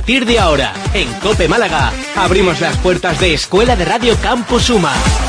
partir de ahora, en COPE Málaga, abrimos las puertas de Escuela de Radio Campus Suma.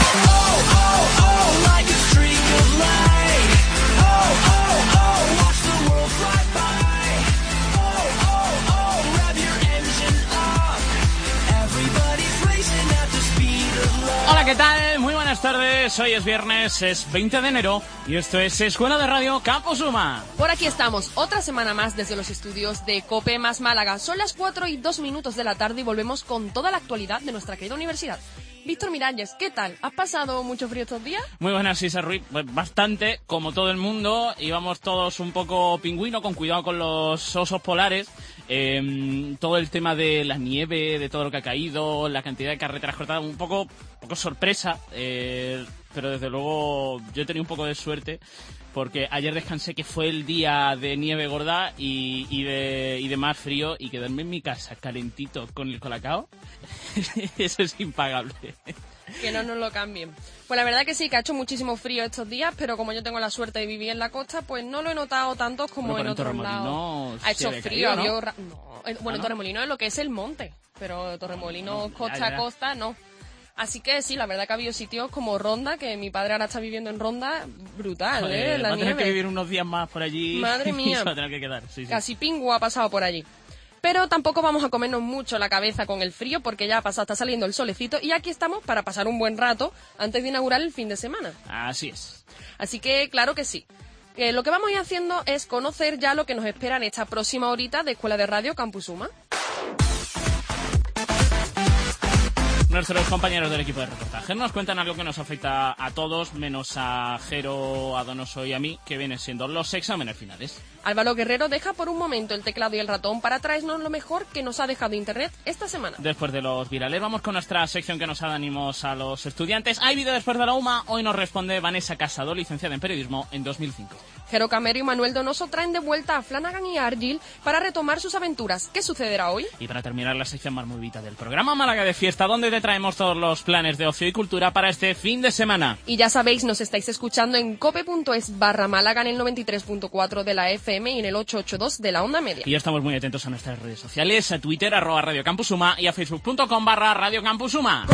Hola, ¿qué tal? Muy buenas tardes. Hoy es viernes, es 20 de enero y esto es Escuela de Radio Campus Suma. Por aquí estamos, otra semana más desde los estudios de COPE más Málaga. Son las 4:02 de la tarde y volvemos con toda la actualidad de nuestra querida universidad. Víctor Miralles, ¿qué tal? ¿Has pasado mucho frío estos días? Muy buenas, Isa Ruiz. Pues bastante, como todo el mundo. Íbamos todos un poco pingüino, con cuidado con los osos polares. Todo el tema de la nieve, de todo lo que ha caído, la cantidad de carreteras cortadas, un poco sorpresa. Pero desde luego yo he tenido un poco de suerte, porque ayer descansé, que fue el día de nieve gorda y de más frío, y quedarme en mi casa calentito con el colacao, eso es impagable. Que no nos lo cambien. Pues la verdad que sí, que ha hecho muchísimo frío estos días, pero como yo tengo la suerte de vivir en la costa, pues no lo he notado tanto como en otros lados. Ha hecho frío, caído, ¿no? Bueno, Torremolinos es lo que es el monte, pero Torremolinos costa a costa no. Así que sí, la verdad que ha habido sitios como Ronda, que mi padre ahora está viviendo en Ronda, brutal, Joder, la va a tener nieve. que vivir unos días más por allí. Madre mía. Y se va a tener que quedar. Sí. Casi Pingu ha pasado por allí. Pero tampoco vamos a comernos mucho la cabeza con el frío, porque ya ha pasado, está saliendo el solecito y aquí estamos para pasar un buen rato antes de inaugurar el fin de semana. Así es. Así que claro que sí. Lo que vamos a ir haciendo es conocer ya lo que nos espera en esta próxima horita de Escuela de Radio Campus Suma. Nuestros compañeros del equipo de reportaje nos cuentan algo que nos afecta a todos, menos a Jero, a Donoso y a mí, que vienen siendo los exámenes finales. Álvaro Guerrero deja por un momento el teclado y el ratón para traernos lo mejor que nos ha dejado Internet esta semana. Después de los virales, vamos con nuestra sección que nos da ánimos a los estudiantes. Hay vídeo después de la UMA. Hoy nos responde Vanessa Casado, licenciada en periodismo en 2005. Jero Camero y Manuel Donoso traen de vuelta a Flanagan y Argyll para retomar sus aventuras. ¿Qué sucederá hoy? Y para terminar la sección más movidita del programa, Málaga de Fiesta, donde te traemos todos los planes de ocio y cultura para este fin de semana. Y ya sabéis, nos estáis escuchando en cope.es/Málaga en el 93.4 de la FM y en el 882 de la onda media. Y estamos muy atentos a nuestras redes sociales, a Twitter, @Radio Campus Suma, y a facebook.com/Radio Campus Suma.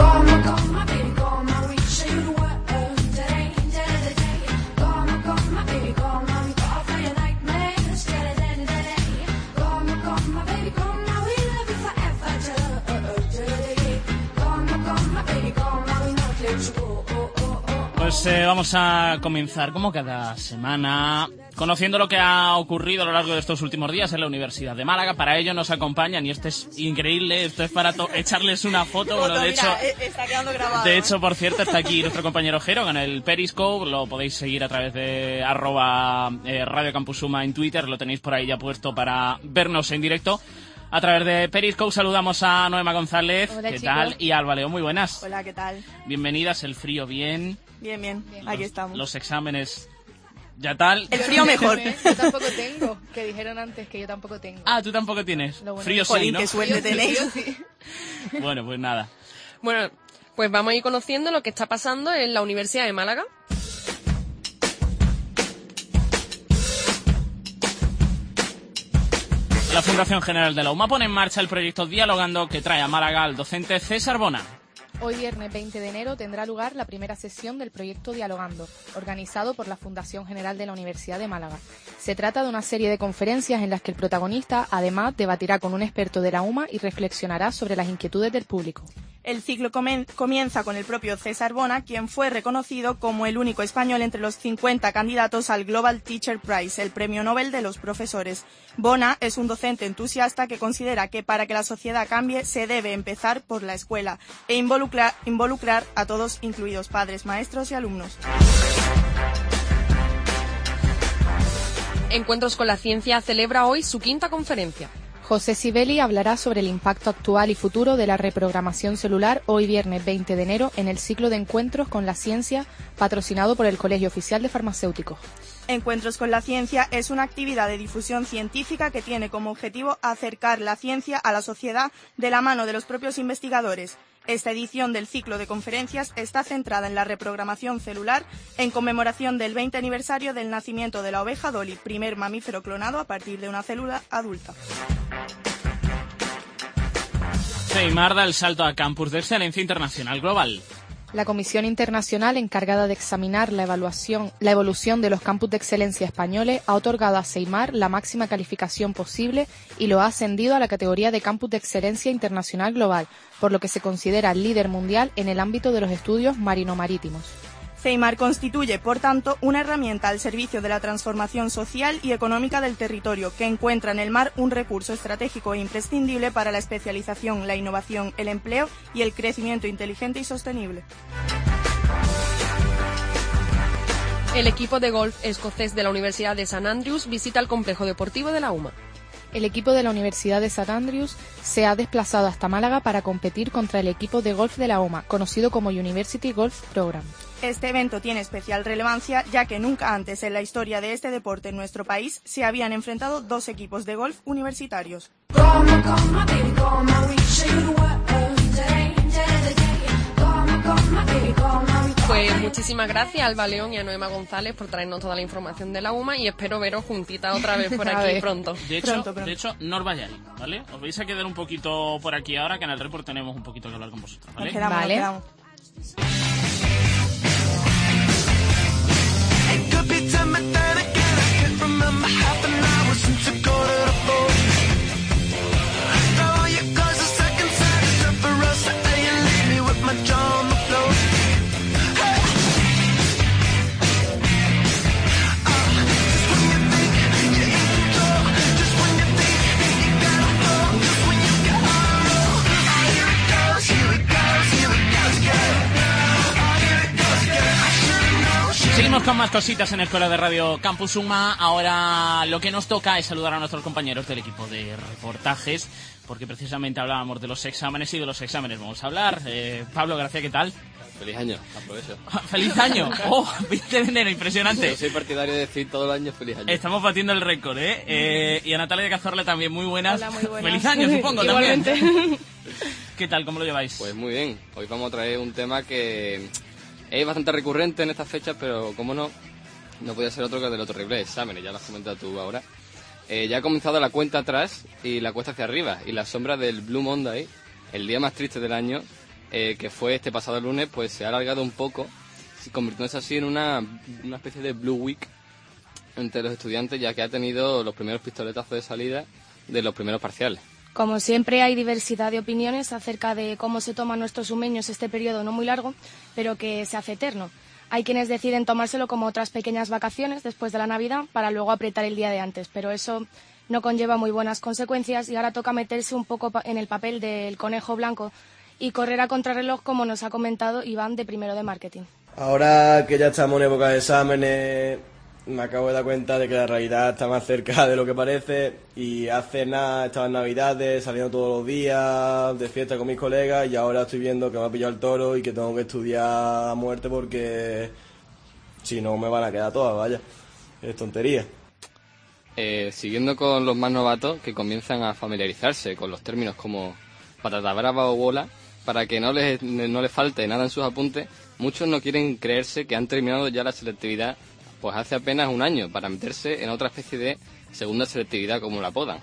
Pues vamos a comenzar, como cada semana, conociendo lo que ha ocurrido a lo largo de estos últimos días en la Universidad de Málaga. Para ello nos acompañan, y esto es increíble, esto es para echarles una foto. Bueno, de hecho, está quedando grabado. De hecho, por cierto, está aquí nuestro compañero Jero en el Periscope. Lo podéis seguir a través de @Radio Campus Suma en Twitter. Lo tenéis por ahí ya puesto para vernos en directo. A través de Periscope saludamos a Noema González. Hola, ¿qué chicos? tal? Y a Alba León, muy buenas. Hola, ¿qué tal? Bienvenidas, el frío bien. Bien. Aquí estamos. Los exámenes ya tal. El frío mejor. Yo tampoco tengo, que dijeron antes que yo tampoco tengo. Ah, tú tampoco tienes. Lo bueno. Frío sí, Jolín, ¿no? qué suerte tenéis. Sí. Bueno, pues nada. Bueno, pues vamos a ir conociendo lo que está pasando en la Universidad de Málaga. La Fundación General de la UMA pone en marcha el proyecto Dialogando, que trae a Málaga al docente César Bona. Hoy viernes 20 de enero tendrá lugar la primera sesión del proyecto Dialogando, organizado por la Fundación General de la Universidad de Málaga. Se trata de una serie de conferencias en las que el protagonista, además, debatirá con un experto de la UMA y reflexionará sobre las inquietudes del público. El ciclo comienza con el propio César Bona, quien fue reconocido como el único español entre los 50 candidatos al Global Teacher Prize, el premio Nobel de los profesores. Bona es un docente entusiasta que considera que para que la sociedad cambie se debe empezar por la escuela e involucrar a todos, incluidos padres, maestros y alumnos. Encuentros con la Ciencia celebra hoy su 5ª conferencia. José Sibeli hablará sobre el impacto actual y futuro de la reprogramación celular hoy viernes 20 de enero en el ciclo de Encuentros con la Ciencia patrocinado por el Colegio Oficial de Farmacéuticos. Encuentros con la Ciencia es una actividad de difusión científica que tiene como objetivo acercar la ciencia a la sociedad de la mano de los propios investigadores. Esta edición del ciclo de conferencias está centrada en la reprogramación celular en conmemoración del 20 aniversario del nacimiento de la oveja Dolly, primer mamífero clonado a partir de una célula adulta. CEIMAR da el salto a Campus de Excelencia Internacional Global. La Comisión Internacional encargada de examinar la evolución de los campus de excelencia españoles ha otorgado a CEIMAR la máxima calificación posible y lo ha ascendido a la categoría de Campus de Excelencia Internacional Global, por lo que se considera líder mundial en el ámbito de los estudios marino-marítimos. CEIMAR constituye, por tanto, una herramienta al servicio de la transformación social y económica del territorio, que encuentra en el mar un recurso estratégico e imprescindible para la especialización, la innovación, el empleo y el crecimiento inteligente y sostenible. El equipo de golf escocés de la Universidad de St Andrews visita el complejo deportivo de la UMA. El equipo de la Universidad de St Andrews se ha desplazado hasta Málaga para competir contra el equipo de golf de la UMA, conocido como University Golf Program. Este evento tiene especial relevancia, ya que nunca antes en la historia de este deporte en nuestro país se habían enfrentado dos equipos de golf universitarios. Pues muchísimas gracias a Alba León y a Noema González por traernos toda la información de la UMA y espero veros juntitas otra vez por aquí pronto. De hecho, no os vayáis, ¿vale? Os vais a quedar un poquito por aquí ahora, que en el report tenemos un poquito que hablar con vosotros, ¿vale? Nos quedamos. Seguimos con más cositas en Escuela de Radio Campus UMA. Ahora lo que nos toca es saludar a nuestros compañeros del equipo de reportajes, porque precisamente hablábamos de los exámenes y de los exámenes vamos a hablar. Pablo García, ¿qué tal? Feliz año, aprovecho. ¡Feliz año! ¡Oh! 20 de enero, impresionante. Yo soy partidario de decir todo el año feliz año. Estamos batiendo el récord, ¿eh? Y a Natalia de Cazorla también, muy buenas. Hola, muy buenas. ¡Feliz año, supongo! Igualmente. También. ¿Qué tal? ¿Cómo lo lleváis? Pues muy bien. Hoy vamos a traer un tema que es bastante recurrente en estas fechas, pero como no podía ser otro que de los terribles exámenes. Ya lo has comentado tú ahora. Ya ha comenzado la cuenta atrás y la cuesta hacia arriba. Y la sombra del Blue Monday, el día más triste del año, que fue este pasado lunes, pues se ha alargado un poco, convirtiéndose así en una especie de Blue Week entre los estudiantes, ya que ha tenido los primeros pistoletazos de salida de los primeros parciales. Como siempre, hay diversidad de opiniones acerca de cómo se toman nuestros sumeños este periodo no muy largo, pero que se hace eterno. Hay quienes deciden tomárselo como otras pequeñas vacaciones después de la Navidad para luego apretar el día de antes, pero eso no conlleva muy buenas consecuencias y ahora toca meterse un poco en el papel del conejo blanco y correr a contrarreloj, como nos ha comentado Iván de Primero de Marketing. Ahora que ya estamos en época de exámenes, me acabo de dar cuenta de que la realidad está más cerca de lo que parece y hace nada estaba en Navidades, saliendo todos los días de fiesta con mis colegas y ahora estoy viendo que me ha pillado el toro y que tengo que estudiar a muerte porque si no me van a quedar todas, vaya, es tontería. Siguiendo con los más novatos que comienzan a familiarizarse con los términos como patata brava o bola, para que no les falte nada en sus apuntes, muchos no quieren creerse que han terminado ya la selectividad pues hace apenas un año, para meterse en otra especie de segunda selectividad, como la apodan.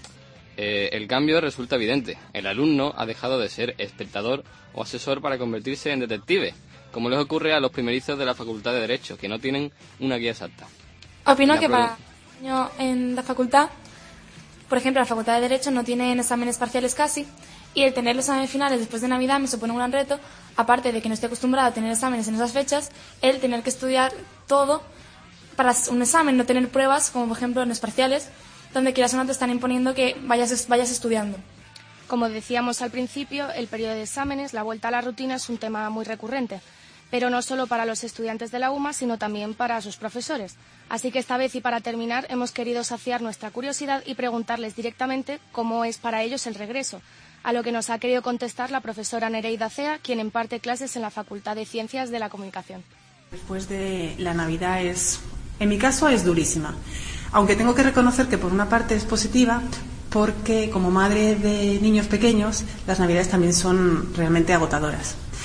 El cambio resulta evidente. El alumno ha dejado de ser espectador o asesor para convertirse en detective, como les ocurre a los primerizos de la Facultad de Derecho, que no tienen una guía exacta. Opino que para en la facultad, por ejemplo, la Facultad de Derecho no tienen exámenes parciales casi, y el tener los exámenes finales después de Navidad me supone un gran reto, aparte de que no estoy acostumbrada a tener exámenes en esas fechas, el tener que estudiar todo para un examen, no tener pruebas, como por ejemplo en los parciales, donde quieras o no te están imponiendo que vayas estudiando. Como decíamos al principio, el periodo de exámenes, la vuelta a la rutina, es un tema muy recurrente, pero no solo para los estudiantes de la UMA, sino también para sus profesores. Así que esta vez y para terminar, hemos querido saciar nuestra curiosidad y preguntarles directamente cómo es para ellos el regreso, a lo que nos ha querido contestar la profesora Nereida Cea, quien imparte clases en la Facultad de Ciencias de la Comunicación. Después de la Navidad en mi caso es durísima, aunque tengo que reconocer que por una parte es positiva, porque como madre de niños pequeños, las Navidades también son realmente agotadoras.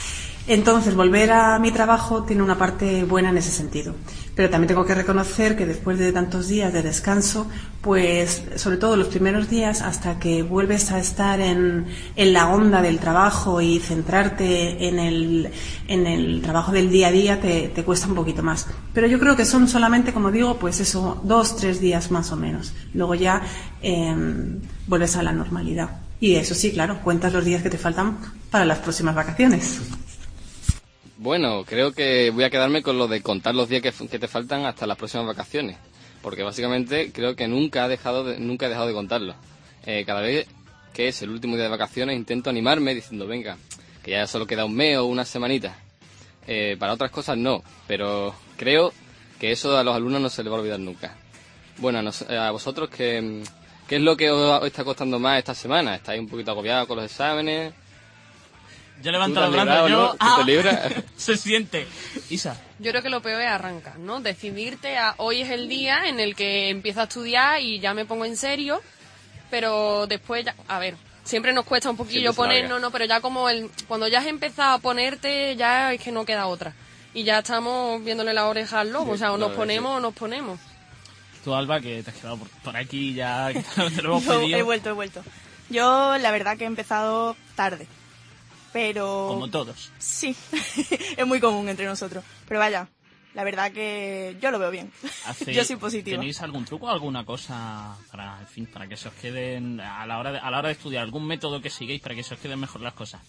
Entonces, volver a mi trabajo tiene una parte buena en ese sentido. Pero también tengo que reconocer que después de tantos días de descanso, pues sobre todo los primeros días, hasta que vuelves a estar en la onda del trabajo y centrarte en el trabajo del día a día, te cuesta un poquito más. Pero yo creo que son solamente, como digo, pues eso, 2-3 días más o menos. Luego ya vuelves a la normalidad. Y eso sí, claro, cuentas los días que te faltan para las próximas vacaciones. Bueno, creo que voy a quedarme con lo de contar los días que te faltan hasta las próximas vacaciones, porque básicamente creo que nunca he dejado de contarlo. Cada vez que es el último día de vacaciones intento animarme diciendo, venga, que ya solo queda un mes o una semanita. Para otras cosas no, pero creo que eso a los alumnos no se les va a olvidar nunca. Bueno, a vosotros, ¿qué es lo que os está costando más esta semana? ¿Estáis un poquito agobiados con los exámenes? Yo levanto los brazos, yo... ¿Tú te libras? Se siente. Isa. Yo creo que lo peor es arrancar, ¿no? Decidirte a hoy es el día en el que empiezo a estudiar y ya me pongo en serio, pero después ya... A ver, siempre nos cuesta un poquillo ponernos, ¿no? Pero ya cuando ya has empezado a ponerte, ya es que no queda otra. Y ya estamos viéndole la oreja al lobo, o sea, o nos ponemos o nos ponemos. Tú, Alba, que te has quedado por aquí ya, que te lo hemos pedido. He vuelto. Yo, la verdad que he empezado tarde. Pero... Como todos. Sí, es muy común entre nosotros. Pero vaya, la verdad que yo lo veo bien. Yo soy positiva. ¿Tenéis algún truco o alguna cosa para que se os queden a la hora de estudiar? ¿Algún método que sigáis para que se os queden mejor las cosas?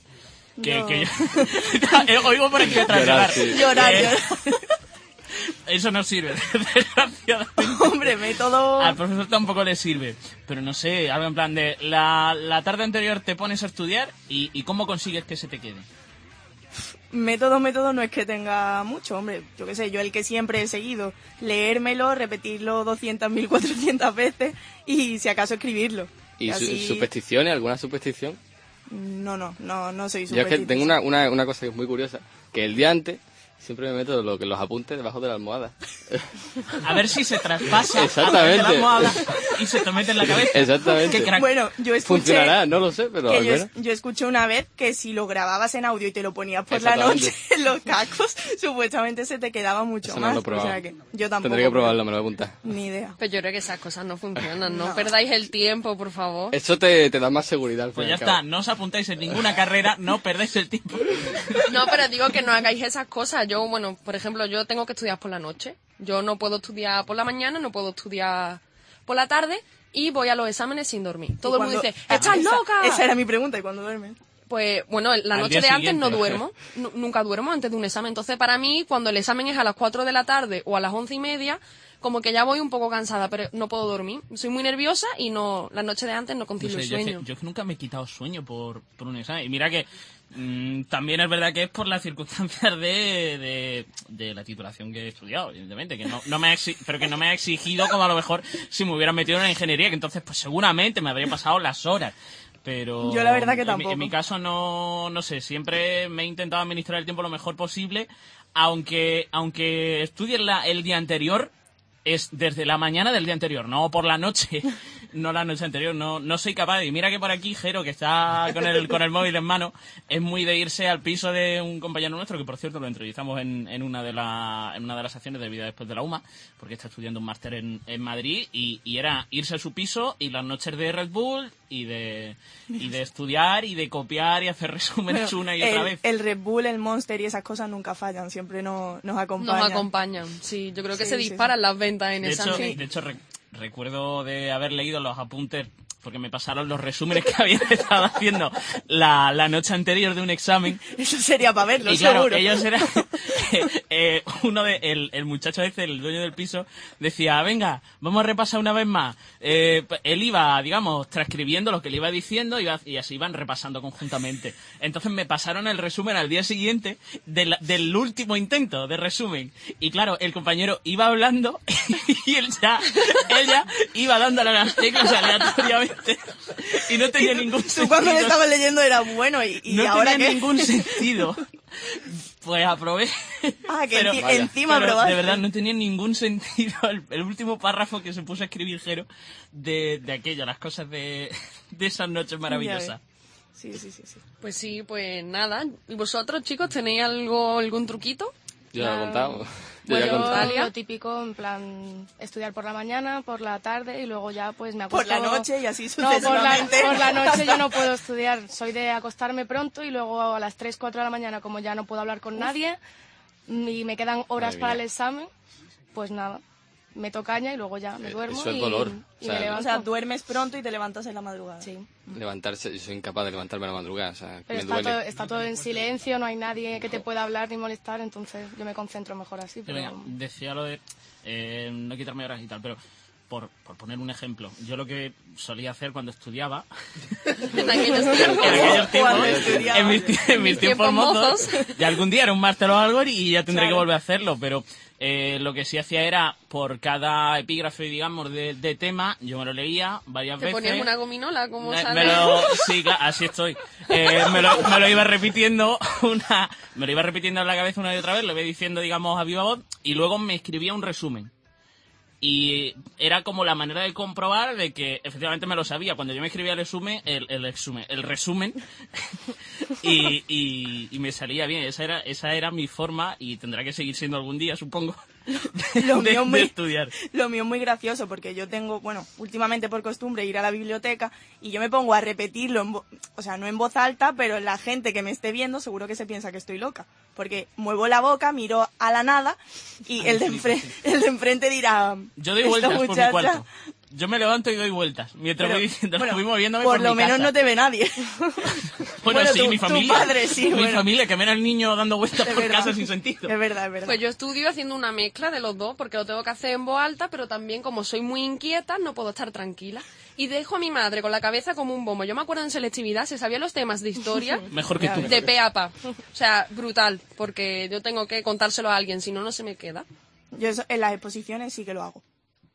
Oigo por aquí detrás llorar. Eso no sirve, desgraciadamente. Hombre, método... Al profesor tampoco le sirve. Pero no sé, algo en plan de... La tarde anterior te pones a estudiar y ¿cómo consigues que se te quede? Método no es que tenga mucho, hombre. Yo qué sé, yo el que siempre he seguido. Leérmelo, repetirlo 200, 1400 veces y si acaso escribirlo. ¿Y así... supersticiones? ¿Alguna superstición? No soy supersticiosa. Yo es que tengo una cosa que es muy curiosa. Que el día antes... Siempre me meto los apuntes debajo de la almohada. A ver si se traspasa exactamente la almohada y se te mete en la cabeza. Exactamente. Bueno, yo escuché... Funcionará, no lo sé, pero... Yo escuché una vez que si lo grababas en audio y te lo ponías por la noche en los cascos, supuestamente se te quedaba mucho más. No lo he probado. O sea que yo tampoco... Tendré que probarlo, me lo voy a apuntar. Ni idea. Pero yo creo que esas cosas no funcionan, no perdáis el tiempo, por favor. Eso te da más seguridad. Pues ya está, no os apuntáis en ninguna carrera, no perdáis el tiempo. No, pero digo que no hagáis esas cosas. Yo, bueno, por ejemplo, yo tengo que estudiar por la noche. Yo no puedo estudiar por la mañana, no puedo estudiar por la tarde y voy a los exámenes sin dormir. Todo el mundo dice, ¡estás loca! Esa era mi pregunta, ¿y cuándo duermes? Pues, bueno, la noche de antes no duermo. Nunca duermo antes de un examen. Entonces, para mí, cuando el examen es a las 4 de la tarde o a las 11:30, como que ya voy un poco cansada, pero no puedo dormir. Soy muy nerviosa y la noche de antes no concilio el sueño. Yo nunca me he quitado sueño por un examen. Y mira que también es verdad que es por las circunstancias de la titulación que he estudiado, evidentemente, que pero que no me ha exigido como a lo mejor si me hubiera metido en la ingeniería, que entonces pues seguramente me habría pasado las horas. Pero yo la verdad que tampoco. En mi caso no sé, siempre me he intentado administrar el tiempo lo mejor posible, aunque estudie el día anterior. Es desde la mañana del día anterior, no por la noche, no la noche anterior, no soy capaz. Y mira que por aquí Jero, que está con el móvil en mano, es muy de irse al piso de un compañero nuestro, que por cierto lo entrevistamos en una de las acciones de vida después de la UMA, porque está estudiando un máster en Madrid, y era irse a su piso y las noches de Red Bull y de estudiar y de copiar y hacer resúmenes una y otra vez. El Red Bull, el Monster y esas cosas nunca fallan, siempre nos acompañan. Nos acompañan, sí, yo creo que se disparan las ventas en esa. De hecho, recuerdo de haber leído los apuntes, porque me pasaron los resúmenes que habían estado haciendo la noche anterior de un examen. Eso sería para verlo, y claro, seguro. Ellos eran... el muchacho ese, el dueño del piso, decía, venga, vamos a repasar una vez más. Él iba, digamos, transcribiendo lo que le iba diciendo y así iban repasando conjuntamente. Entonces me pasaron el resumen al día siguiente del último intento de resumen. Y claro, el compañero iba hablando y él ya iba dándole a las teclas aleatoriamente. Y no tenía ningún sentido. Tú cuando le estabas leyendo era bueno y no ahora tenía ¿qué? ningún sentido. Pues aprobé. Pero encima aprobaste. De verdad, no tenía ningún sentido el último párrafo que se puso a escribir Jero de aquello, las cosas de esas noches maravillosas. Sí. Pues sí, pues nada. ¿Y vosotros, chicos, tenéis algún truquito? Yo ya lo he contado. Bueno, lo típico, en plan, estudiar por la mañana, por la tarde y luego ya pues me acuesto... Por la noche y así No, sucesivamente. por la noche yo no puedo estudiar. Soy de acostarme pronto y luego a las 3, 4 de la mañana, como ya no puedo hablar con nadie y me quedan horas para el examen, pues nada, meto caña y luego ya me duermo eso es dolor. y me levanto. O sea, duermes pronto y te levantas en la madrugada. Sí. Levantarse, yo soy incapaz de levantarme a la madrugada, o sea, Pero me duele. está todo en silencio, no hay nadie que te pueda hablar ni molestar, entonces yo me concentro mejor así. Pero mira, decía lo de no quitarme horas y tal, pero por poner un ejemplo, yo lo que solía hacer cuando estudiaba En aquellos tiempos. en mis tiempos mozos, y algún día era un máster o algo y ya tendré que volver a hacerlo, pero lo que sí hacía era, por cada epígrafe, digamos, de tema, yo me lo leía varias veces. ¿Te ponías una gominola como sale? Sí, así estoy. Me lo iba repitiendo en la cabeza una y otra vez, lo iba diciendo, digamos, a viva voz, y luego me escribía un resumen. Y era como la manera de comprobar de que efectivamente me lo sabía. Cuando yo me escribía el resumen y me salía bien. Esa era mi forma y tendrá que seguir siendo algún día, supongo, de estudiar. Lo mío es muy gracioso porque yo tengo, últimamente por costumbre ir a la biblioteca y yo me pongo a repetirlo, o sea, no en voz alta, pero la gente que me esté viendo seguro que se piensa que estoy loca. Porque muevo la boca, miro a la nada y el de enfrente dirá... Yo doy vueltas por mi cuarto. Yo me levanto y doy vueltas mientras voy diciendo, voy moviéndome por mi casa. Por lo menos no te ve nadie. Bueno, sí, mi familia. Tu padre, sí. Mi familia, que ven al niño dando vueltas por casa sin sentido. Es verdad. Pues yo estudio haciendo una mezcla de los dos, porque lo tengo que hacer en voz alta, pero también como soy muy inquieta, no puedo estar tranquila. Y dejo a mi madre con la cabeza como un bombo. Yo me acuerdo en selectividad, se sabía los temas de historia. Mejor que tú. De pe a pa. O sea, brutal, porque yo tengo que contárselo a alguien, si no, no se me queda. Yo eso, en las exposiciones sí que lo hago.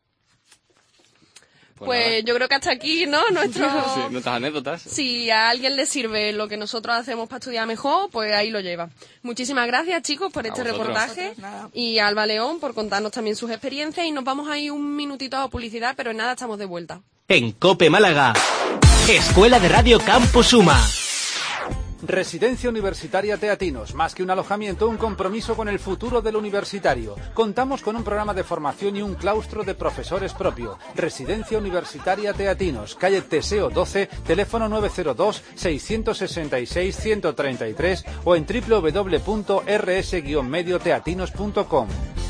Pues yo creo que hasta aquí, ¿no? Nuestras anécdotas. Si a alguien le sirve lo que nosotros hacemos para estudiar mejor, pues ahí lo lleva. Muchísimas gracias, chicos, por este reportaje. Y a Alba León por contarnos también sus experiencias. Y nos vamos a ir un minutito a publicidad, pero en nada estamos de vuelta. En COPE Málaga, Escuela de Radio Campus Suma. Residencia Universitaria Teatinos, más que un alojamiento, un compromiso con el futuro del universitario. Contamos con un programa de formación y un claustro de profesores propio. Residencia Universitaria Teatinos, calle Teseo 12, teléfono 902-666-133 o en www.rs-medioteatinos.com.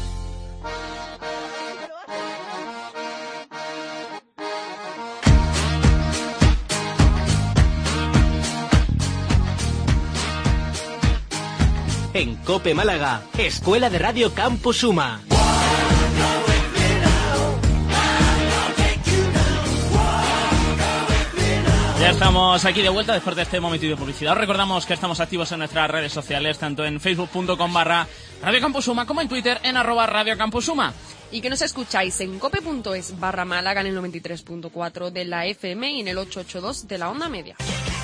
En COPE Málaga, Escuela de Radio Campus Suma. Ya estamos aquí de vuelta después de este momentito de publicidad. Os recordamos que estamos activos en nuestras redes sociales, tanto en facebook.com/Radio Campus Suma como en Twitter en @Radio Campus Suma. Y que nos escucháis en cope.es/Málaga en el 93.4 de la FM y en el 882 de la onda media.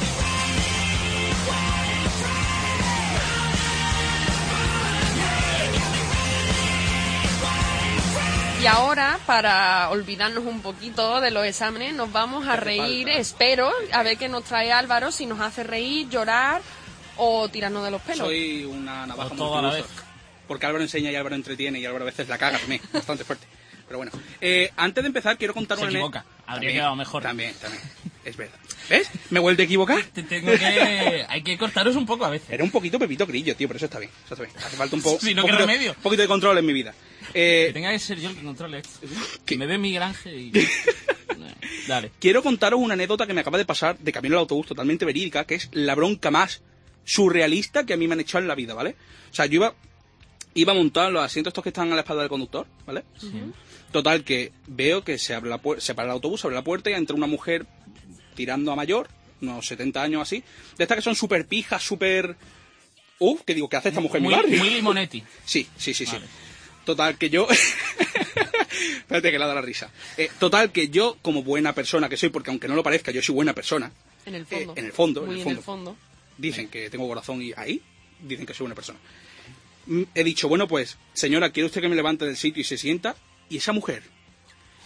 Y ahora, para olvidarnos un poquito de los exámenes, nos vamos a reír, espero, a ver qué nos trae Álvaro, si nos hace reír, llorar o tirarnos de los pelos. Soy una navaja multiuso, porque Álvaro enseña y Álvaro entretiene y Álvaro a veces la caga también, bastante fuerte. Pero bueno, antes de empezar quiero contar una... Se equivoca, habría quedado mejor. También, es verdad. ¿Ves? ¿Me vuelve a equivocar? Hay que cortaros un poco a veces. Era un poquito Pepito Grillo, tío, pero eso está bien. Hace falta un poco... Si no, ¿qué remedio? Un poquito de control en mi vida. Que tenga que ser yo el que controle esto. Que me ve Miguel Ángel y... Dale. Quiero contaros una anécdota que me acaba de pasar de camino al autobús, totalmente verídica, que es la bronca más surrealista que a mí me han echado en la vida, ¿vale? O sea, yo iba montado en los asientos estos que están a la espalda del conductor, ¿vale? Sí. Total, que veo que se para el autobús, abre la puerta y entra una mujer tirando a mayor, unos 70 años así, de estas que son súper pijas, súper... que digo, ¿qué hace esta mujer en mi barrio? Muy Limonetti. Sí. Vale. Total, que yo... Espérate que le ha dado la risa. Total, que yo, como buena persona que soy, porque aunque no lo parezca, yo soy buena persona. En el fondo. En el fondo. Muy en el fondo. Dicen que tengo corazón y ahí dicen que soy buena persona. He dicho, bueno, pues, señora, ¿quiere usted que me levante del sitio y se sienta? Y esa mujer,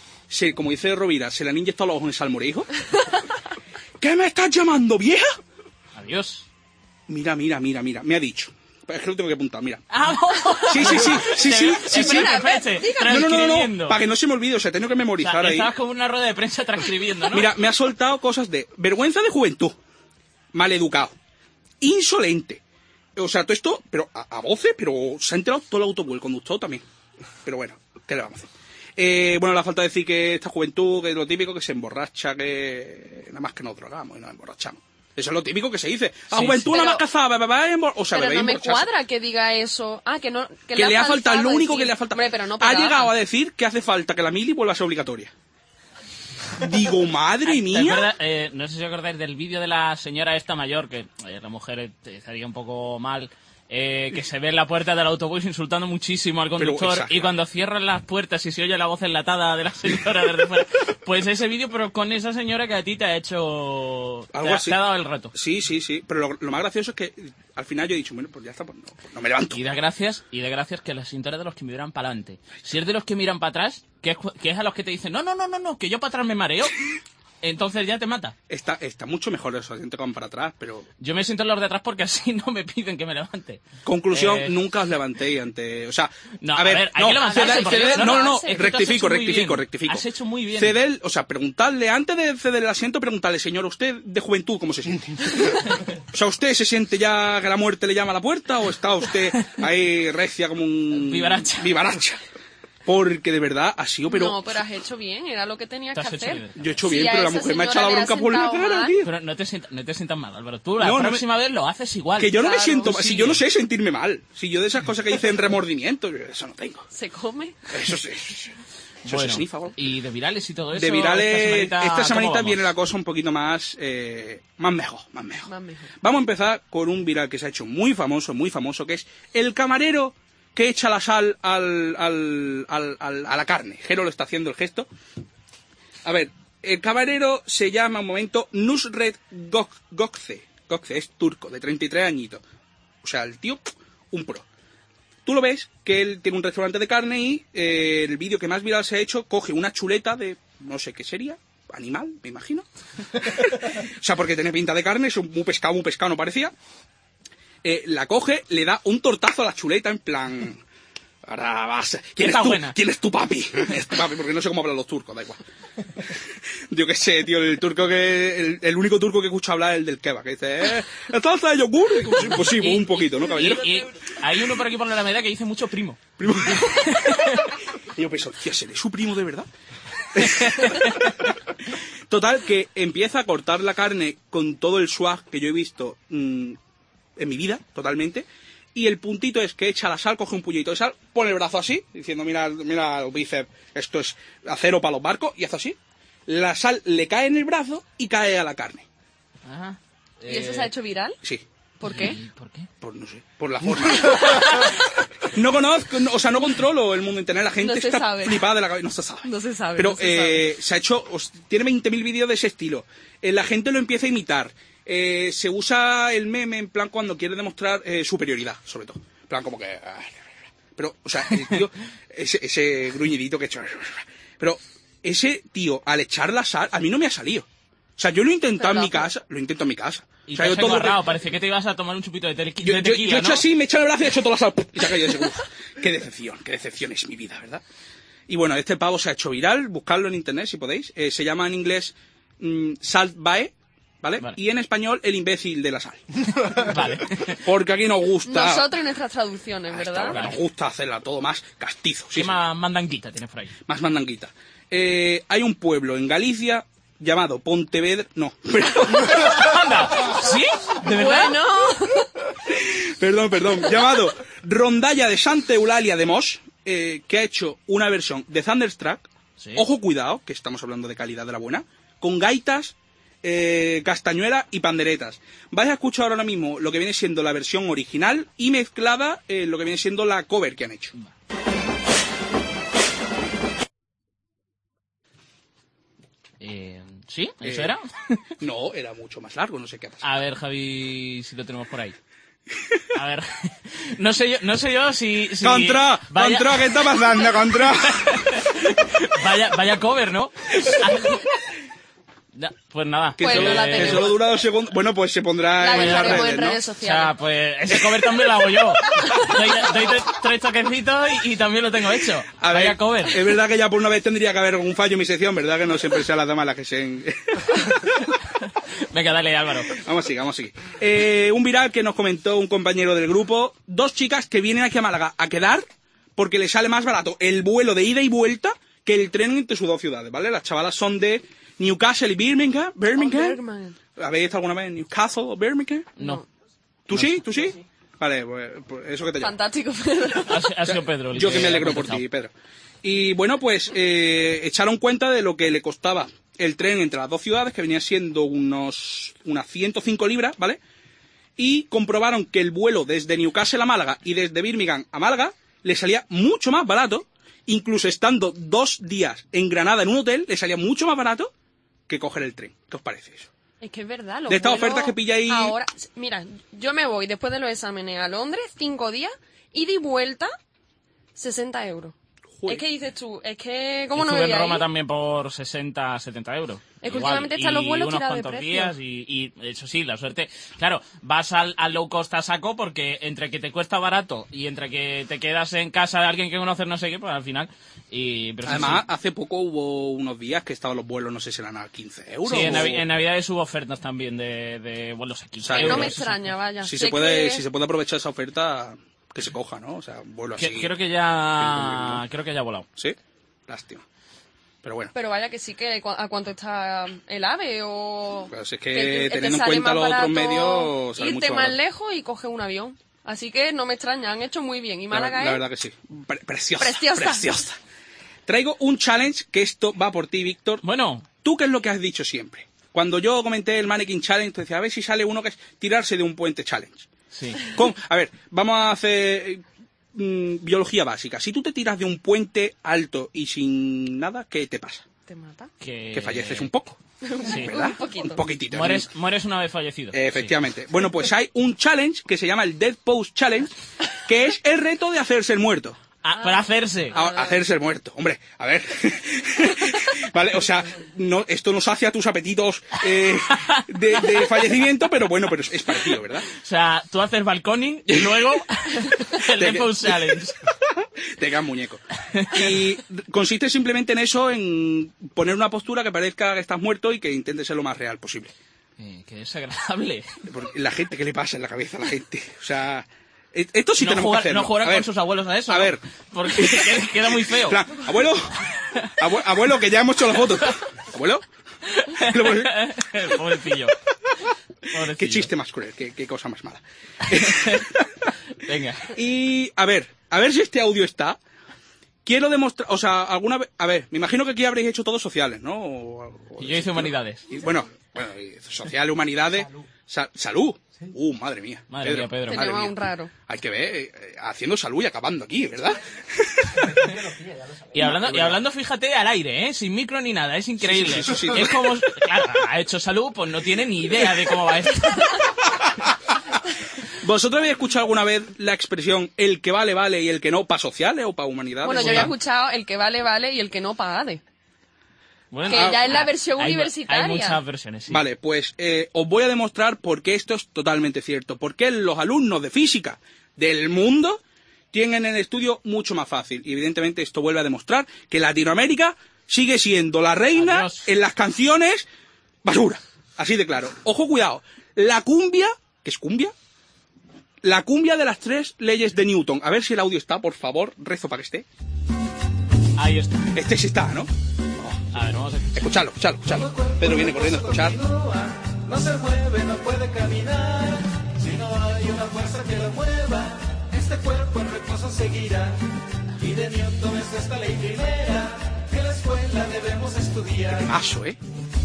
como dice Rovira, se le han inyectado los ojos en salmorejo. ¿Qué me estás llamando, vieja? Adiós. Mira, me ha dicho. Es que lo tengo que apuntar, mira. Sí. No, para que no se me olvide, o sea, tengo que memorizar ahí. Estabas como una rueda de prensa transcribiendo, ¿no? Mira, me ha soltado cosas de vergüenza de juventud, maleducado, insolente. O sea, todo esto, pero a voces, pero se ha enterado todo el autobús, el conductor también. Pero bueno, ¿qué le vamos a hacer? Bueno, le falta decir que esta juventud, que es lo típico, que se emborracha, que nada más que nos drogamos y nos emborrachamos. Eso es lo típico que se dice. La juventud nada más cazada, o sea, pero no me cuadra que diga eso. Que le ha faltado, lo único que le ha faltado. Hombre, pero no ha llegado a decir que hace falta que la mili vuelva a ser obligatoria. Digo, madre mía. No sé si os acordáis del vídeo de la señora esta mayor, que la mujer estaría un poco mal, que se ve en la puerta del autobús insultando muchísimo al conductor, y cuando cierran las puertas y se oye la voz enlatada de la señora desde fuera, pues ese vídeo, pero con esa señora que a ti te ha hecho... Algo así. Te ha dado el reto. Sí, pero lo más gracioso es que al final yo he dicho, bueno, pues ya está, pues no me levanto. Y de gracias que la cinta es de los que miran para adelante. Si es de los que miran para atrás, que es a los que te dicen, no, que yo para atrás me mareo, entonces ya te mata. Está mucho mejor los asientos que van para atrás, pero... Yo me siento en los de atrás porque así no me piden que me levante. Conclusión, nunca os levantéis ante... O sea, no, a ver, hay que levantarse. Rectifico. Has hecho muy bien. Ceder, o sea, preguntarle, antes de ceder el asiento, preguntarle, señor, ¿usted de juventud cómo se siente? O sea, ¿usted se siente ya que la muerte le llama a la puerta o está usted ahí recia como un... Vivaracha. Porque de verdad ha sido, pero... No, pero has hecho bien, era lo que tenías que hacer. Yo he hecho bien, pero la mujer me ha echado la bronca por la cara, tío. Pero no te sientas mal, Álvaro. Tú la próxima vez lo haces igual. Que yo no me siento mal. Si yo no sé sentirme mal. Si yo de esas cosas que dicen remordimiento, eso no tengo. ¿Se come? Eso sí. Eso se snifa, ¿no? Y de virales y todo eso. De virales, esta semanita viene la cosa un poquito más mejor. Vamos a empezar con un viral que se ha hecho muy famoso, que es el camarero que echa la sal a la carne. Jero lo está haciendo el gesto. A ver, el camarero se llama, un momento, Nusret Gökçe. Gökçe es turco, de 33 añitos. O sea, el tío, un pro. Tú lo ves, que él tiene un restaurante de carne y el vídeo que más viral se ha hecho, coge una chuleta de, no sé qué sería, animal, me imagino. O sea, porque tiene pinta de carne, es muy pescado no parecía. La coge, le da un tortazo a la chuleta en plan... Ahora vas... ¿Quién es tu papi? Es tu papi, porque no sé cómo hablan los turcos, da igual. Yo qué sé, tío, el único turco que escucho hablar es el del kebab, que dice, ¿salsa de yogur? Pues sí, un poquito, ¿no, caballero? Y hay uno por aquí por la Alameda que dice mucho primo. Y yo pienso, tío, ¿seré su primo de verdad? Total, que empieza a cortar la carne con todo el swag que yo he visto... en mi vida, totalmente, y el puntito es que echa la sal, coge un puñito de sal, pone el brazo así, diciendo, mira el bíceps, esto es acero para los barcos, y hace así, la sal le cae en el brazo y cae a la carne. Ajá. ¿Y eso se ha hecho viral? Sí. ¿Por qué? ¿Por qué? No sé, por la forma. No conozco, no controlo el mundo internet, la gente está flipada de la cabeza, no se sabe. Pero se ha hecho, tiene 20.000 vídeos de ese estilo, la gente lo empieza a imitar. Se usa el meme en plan cuando quiere demostrar superioridad, sobre todo. En plan como que... Pero, o sea, el tío, ese gruñidito que he hecho... Pero ese tío, al echar la sal, a mí no me ha salido. O sea, yo lo he intentado en mi casa. Y o sea, te has engorrado, parece que te ibas a tomar un chupito de tequila, yo he hecho así, me he echado el brazo y he hecho toda la sal. Y se ha caído ese uf, qué decepción es mi vida, ¿verdad? Y bueno, este pavo se ha hecho viral, buscarlo en internet si podéis. Se llama en inglés Salt Bae. ¿Vale? Y en español, el imbécil de la sal. Vale. Porque aquí nos gusta... Nosotros y nuestras traducciones, ¿verdad? Nos gusta hacerla todo más castizo. ¿Qué más mandanguita tienes por ahí? Más mandanguita. Hay un pueblo en Galicia llamado Pontevedra... No. ¡Anda! ¿Sí? ¿De verdad? Bueno. Perdón. Llamado Rondalla de Santa Eulalia de Mos, que ha hecho una versión de Thunderstruck. ¿Sí? Ojo, cuidado, que estamos hablando de calidad de la buena. Con gaitas... castañuela y panderetas. Vais a escuchar ahora mismo lo que viene siendo la versión original y mezclada lo que viene siendo la cover que han hecho. ¿Sí? ¿Eso era? No, era mucho más largo, no sé qué ha pasado. A ver, Javi, si lo tenemos por ahí. A ver, no sé yo si... ¡Contra! ¿Qué está pasando, Contra? Vaya cover, ¿no? Ya, pues nada. Que solo dura 2 segundos. Bueno, pues se pondrá en las redes sociales. O sea, pues ese cover también lo hago yo. doy 3 toquecitos y también lo tengo hecho. A ver, vaya cover. Es verdad que ya por una vez tendría que haber un fallo en mi sección, ¿verdad? Que no siempre sean las damas las que se... Venga, dale, Álvaro. Vamos a seguir. Un viral que nos comentó un compañero del grupo. 2 chicas que vienen aquí a Málaga a quedar porque les sale más barato el vuelo de ida y vuelta que el tren entre sus 2 ciudades, ¿vale? Las chavalas son de Newcastle y Birmingham. ¿Habéis estado alguna vez en Newcastle o Birmingham? No. ¿Tú sí? Vale, pues eso que te llamo. Fantástico, Pedro. Ha sido Pedro. Yo que me alegro por ti, Pedro. Y bueno, pues echaron cuenta de lo que le costaba el tren entre las 2 ciudades, que venía siendo unas 105 libras, ¿vale? Y comprobaron que el vuelo desde Newcastle a Málaga y desde Birmingham a Málaga le salía mucho más barato, incluso estando 2 días en Granada en un hotel, le salía mucho más barato que coger el tren. ¿Qué os parece eso? Es que es verdad. De estas ofertas que pilláis... Ahora, mira, yo me voy después de los exámenes a Londres, 5 días, ida y vuelta, 60 euros. Es que dices tú, es que... ¿Cómo no me voy en Roma ahí? también por 60, 70 euros. Es que últimamente están los vuelos unos tirados de cuantos precio. días y eso sí, la suerte... Claro, vas al low cost a saco porque entre que te cuesta barato y entre que te quedas en casa de alguien que conoces no sé qué, pues al final... Pero además, sí. hace poco hubo unos días que estaban los vuelos, no sé si eran a 15 euros. Sí, en Navidades hubo ofertas también de vuelos a 15 euros. No me extraña, vaya. Si se puede aprovechar esa oferta, que se coja, ¿no? O sea, vuelo así. Creo que ya ha volado. ¿Sí? Lástima. Pero bueno. Pero vaya que sí, que ¿a cuánto está el AVE? O pues es que teniendo en cuenta los otros medios... irte más lejos y coger un avión. Así que no me extraña, han hecho muy bien. Y Málaga la verdad que sí. Preciosa. Traigo un challenge que esto va por ti, Víctor. Bueno. ¿Tú qué es lo que has dicho siempre? Cuando yo comenté el Mannequin Challenge, te decía, a ver si sale uno que es tirarse de un puente challenge. Sí. A ver, vamos a hacer biología básica. Si tú te tiras de un puente alto y sin nada, ¿qué te pasa? ¿Te mata? Que falleces un poco. Sí. ¿Verdad? Un poquitito. Mueres una vez fallecido. Efectivamente. Sí. Bueno, pues hay un challenge que se llama el Dead Pose Challenge, que es el reto de hacerse el muerto. Para hacerse. Hacerse el muerto. Hombre, a ver. Vale, o sea, esto no sacia tus apetitos de fallecimiento, pero bueno, pero es parecido, ¿verdad? O sea, tú haces balconing y luego el Dead Pose Challenge. Te quedas muñeco. Y consiste simplemente en eso, en poner una postura que parezca que estás muerto y que intentes ser lo más real posible. Que es agradable. Porque la gente, ¿qué le pasa en la cabeza a la gente? O sea... Esto sí tenemos que hacerlo. No jugarán con sus abuelos a eso. A ver. Porque queda muy feo. Plan, abuelo, que ya hemos hecho la foto. ¿Abuelo? Pobrecillo. Qué chiste más cruel, qué cosa más mala. Venga. Y, a ver si este audio está. Quiero demostrar, o sea, alguna vez... A ver, me imagino que aquí habréis hecho todos sociales, ¿no? Y yo hice humanidades. Y, bueno, sociales, humanidades... Salud. Madre mía. Madre mía, Pedro. Te llama un raro. Hay que ver, haciendo salud y acabando aquí, ¿verdad? Y hablando, fíjate, al aire, sin micro ni nada, es increíble. Sí. Es como, claro, ha hecho salud, pues no tiene ni idea de cómo va esto. ¿Vosotros habéis escuchado alguna vez la expresión el que vale, vale y el que no para sociales o para humanidades? Bueno, yo había escuchado el que vale, vale y el que no para ADE. Bueno, que ya es la versión universitaria. Hay muchas versiones, sí. Vale, pues os voy a demostrar por qué esto es totalmente cierto. Porque los alumnos de física del mundo tienen el estudio mucho más fácil. Y evidentemente esto vuelve a demostrar que Latinoamérica sigue siendo la reina en las canciones basura. Así de claro. Ojo, cuidado. La cumbia, ¿qué es cumbia? La cumbia de las 3 leyes de Newton. A ver si el audio está, por favor. Rezo para que esté. Ahí está. Este sí está, ¿no? A ver, vamos a escucharlo. Pedro viene corriendo a escuchar. No se mueve, no puede caminar. Si no hay una fuerza que lo mueva, este cuerpo en reposo seguirá. Y de Newton es esta ley primera, que en la escuela debemos estudiar. Qué temazo, ¿eh?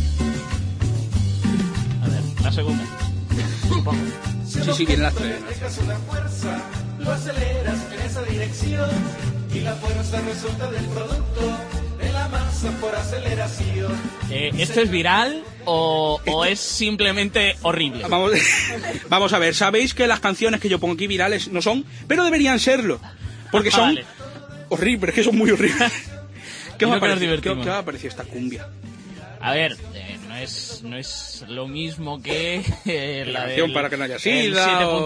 A ver, la segunda. Supongo. Sí, viene la 3. Una fuerza, lo aceleras en esa dirección. Y la fuerza resulta del producto de la masa por aceleración. ¿Esto es viral o es simplemente horrible? Vamos a ver, sabéis que las canciones que yo pongo aquí virales no son, pero deberían serlo. Porque son horribles, es que son muy horribles. ¿Qué os ha parecido esta cumbia? A ver, no es lo mismo que la canción para que no haya sida,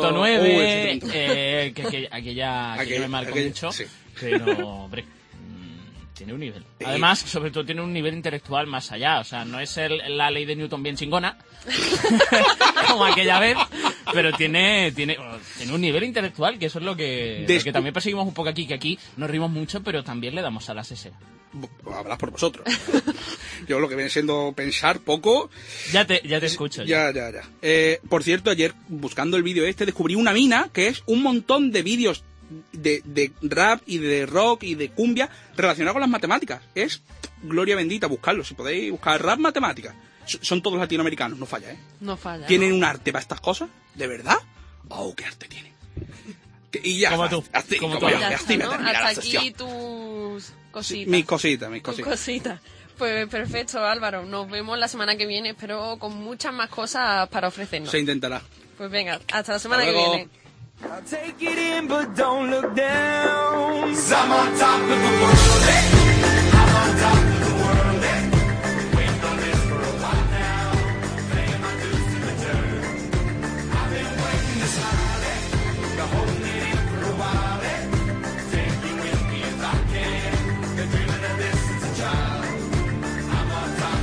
7.9, que aquella me marcó mucho, sí. Pero, hombre, tiene un nivel. Además, sobre todo tiene un nivel intelectual más allá, o sea, no es la ley de Newton bien chingona, como aquella vez, pero tiene un nivel intelectual, que eso es lo que también perseguimos un poco aquí, que aquí nos rimos mucho, pero también le damos a las S. Hablas por vosotros. Yo lo que viene siendo pensar poco... Ya te escucho. Ya. Por cierto, ayer, buscando el vídeo descubrí una mina que es un montón de vídeos de rap y de rock y de cumbia relacionados con las matemáticas. Es gloria bendita, buscarlo. Si podéis buscar rap, matemáticas. Son todos latinoamericanos, no falla, ¿eh? No falla. ¿Tienen un arte para estas cosas? ¿De verdad? ¡Oh, qué arte tienen! Y ya, como tú. Hasta aquí tus cositas. Mis cositas. Tus cositas. Pues perfecto, Álvaro. Nos vemos la semana que viene, pero con muchas más cosas para ofrecernos. Se intentará. Pues venga, hasta la semana que viene. I'll take it in, but don't look down. 'Cause I'm on top of the world, I'm on top of the world, Waiting on this for a while now. Paying my dues to the dirt. I've been working this hard, Been holding it in for a while, Take you with me if I can. Been dreaming of this since a child. I'm on top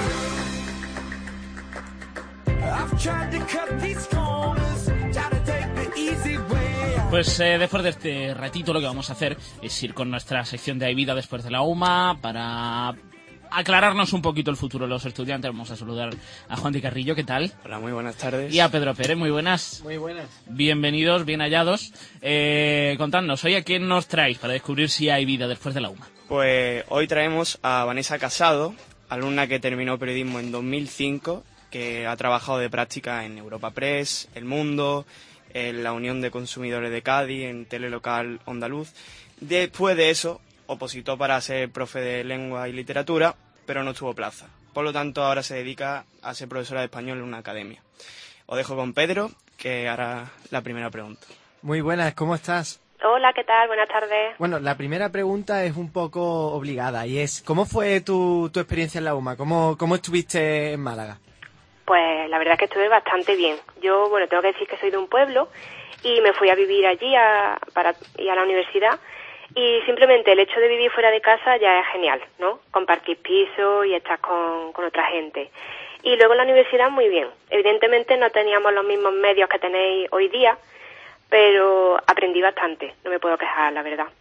of the world. I've tried to cut these corners, try to take the easy way. Pues después de este ratito lo que vamos a hacer es ir con nuestra sección de Hay Vida después de la UMA para aclararnos un poquito el futuro de los estudiantes. Vamos a saludar a Juan de Carrillo, ¿qué tal? Hola, muy buenas tardes. Y a Pedro Pérez, muy buenas. Muy buenas. Bienvenidos, bien hallados. Contadnos, ¿hoy a quién nos traéis para descubrir si hay vida después de la UMA? Pues hoy traemos a Vanessa Casado, alumna que terminó periodismo en 2005, que ha trabajado de práctica en Europa Press, El Mundo, en la Unión de Consumidores de Cádiz, en Telelocal Andaluz. Después de eso, opositó para ser profe de lengua y literatura, pero no tuvo plaza. Por lo tanto, ahora se dedica a ser profesora de español en una academia. Os dejo con Pedro, que hará la primera pregunta. Muy buenas, ¿cómo estás? Hola, ¿qué tal? Buenas tardes. Bueno, la primera pregunta es un poco obligada y es, ¿cómo fue tu experiencia en la UMA? ¿Cómo estuviste en Málaga? Pues la verdad es que estuve bastante bien. Yo, tengo que decir que soy de un pueblo y me fui a vivir allí a la universidad, y simplemente el hecho de vivir fuera de casa ya es genial, ¿no? Compartir piso y estar con otra gente. Y luego en la universidad muy bien. Evidentemente no teníamos los mismos medios que tenéis hoy día, pero aprendí bastante, no me puedo quejar, la verdad.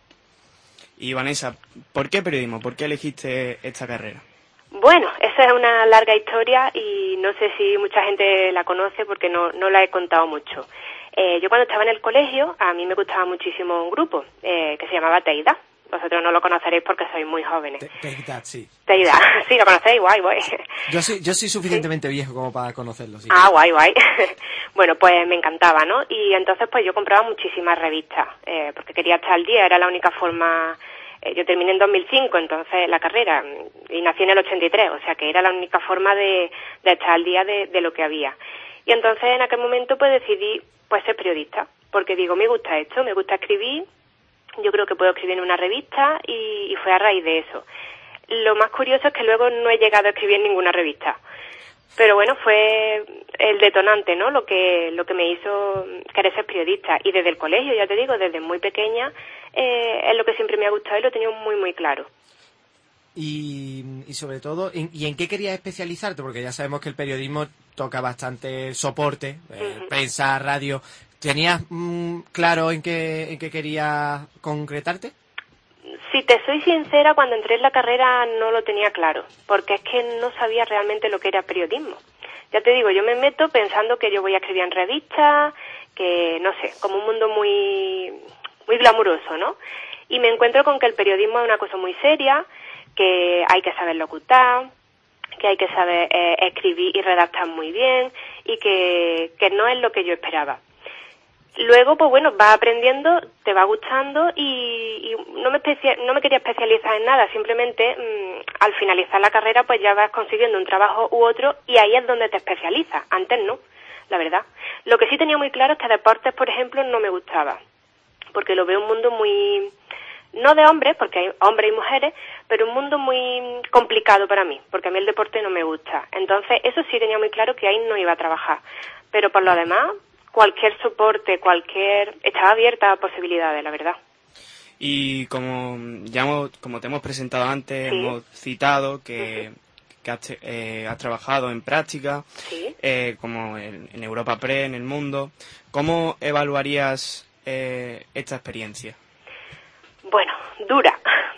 Y Vanessa, ¿por qué periodismo? ¿Por qué elegiste esta carrera? Bueno, esa es una larga historia y no sé si mucha gente la conoce porque no la he contado mucho. Yo cuando estaba en el colegio, a mí me gustaba muchísimo un grupo que se llamaba Teida. Vosotros no lo conoceréis porque sois muy jóvenes. Teida, sí. Teida, sí, lo conocéis, guay. Yo soy suficientemente viejo como para conocerlo, sí. Ah, guay. Bueno, pues me encantaba, ¿no? Y entonces pues yo compraba muchísimas revistas, porque quería estar al día, era la única forma. Yo terminé en 2005, entonces la carrera, y nací en el 83, o sea que era la única forma de estar al día de lo que había. Y entonces en aquel momento pues decidí pues ser periodista, porque digo, me gusta esto, me gusta escribir, yo creo que puedo escribir en una revista, y fue a raíz de eso. Lo más curioso es que luego no he llegado a escribir en ninguna revista, pero bueno, fue el detonante, ¿no? Lo que me hizo querer ser periodista, y desde el colegio, ya te digo, desde muy pequeña, es lo que siempre me ha gustado y lo he tenido muy, muy claro. Y sobre todo, ¿y en qué querías especializarte? Porque ya sabemos que el periodismo toca bastante soporte, prensa, radio. ¿Tenías claro en qué querías concretarte? Si te soy sincera, cuando entré en la carrera no lo tenía claro, porque es que no sabía realmente lo que era periodismo. Ya te digo, yo me meto pensando que yo voy a escribir en revistas, que no sé, como un mundo muy glamuroso, ¿no? Y me encuentro con que el periodismo es una cosa muy seria, que hay que saber locutar, que hay que saber escribir y redactar muy bien, y que no es lo que yo esperaba. Luego, pues bueno, vas aprendiendo, te va gustando, y no me quería especializar en nada, simplemente al finalizar la carrera pues ya vas consiguiendo un trabajo u otro, y ahí es donde te especializas. Antes no, la verdad. Lo que sí tenía muy claro es que deportes, por ejemplo, no me gustaba, porque lo veo un mundo muy no de hombres, porque hay hombres y mujeres, pero un mundo muy complicado para mí, porque a mí el deporte no me gusta. Entonces, eso sí tenía muy claro que ahí no iba a trabajar. Pero por lo demás, cualquier soporte, estaba abierta a posibilidades, la verdad. Y como te hemos presentado antes, Sí. hemos citado que has trabajado en práctica, Sí. como en Europa Press, en el mundo. ¿Cómo evaluarías esta experiencia? Bueno, dura.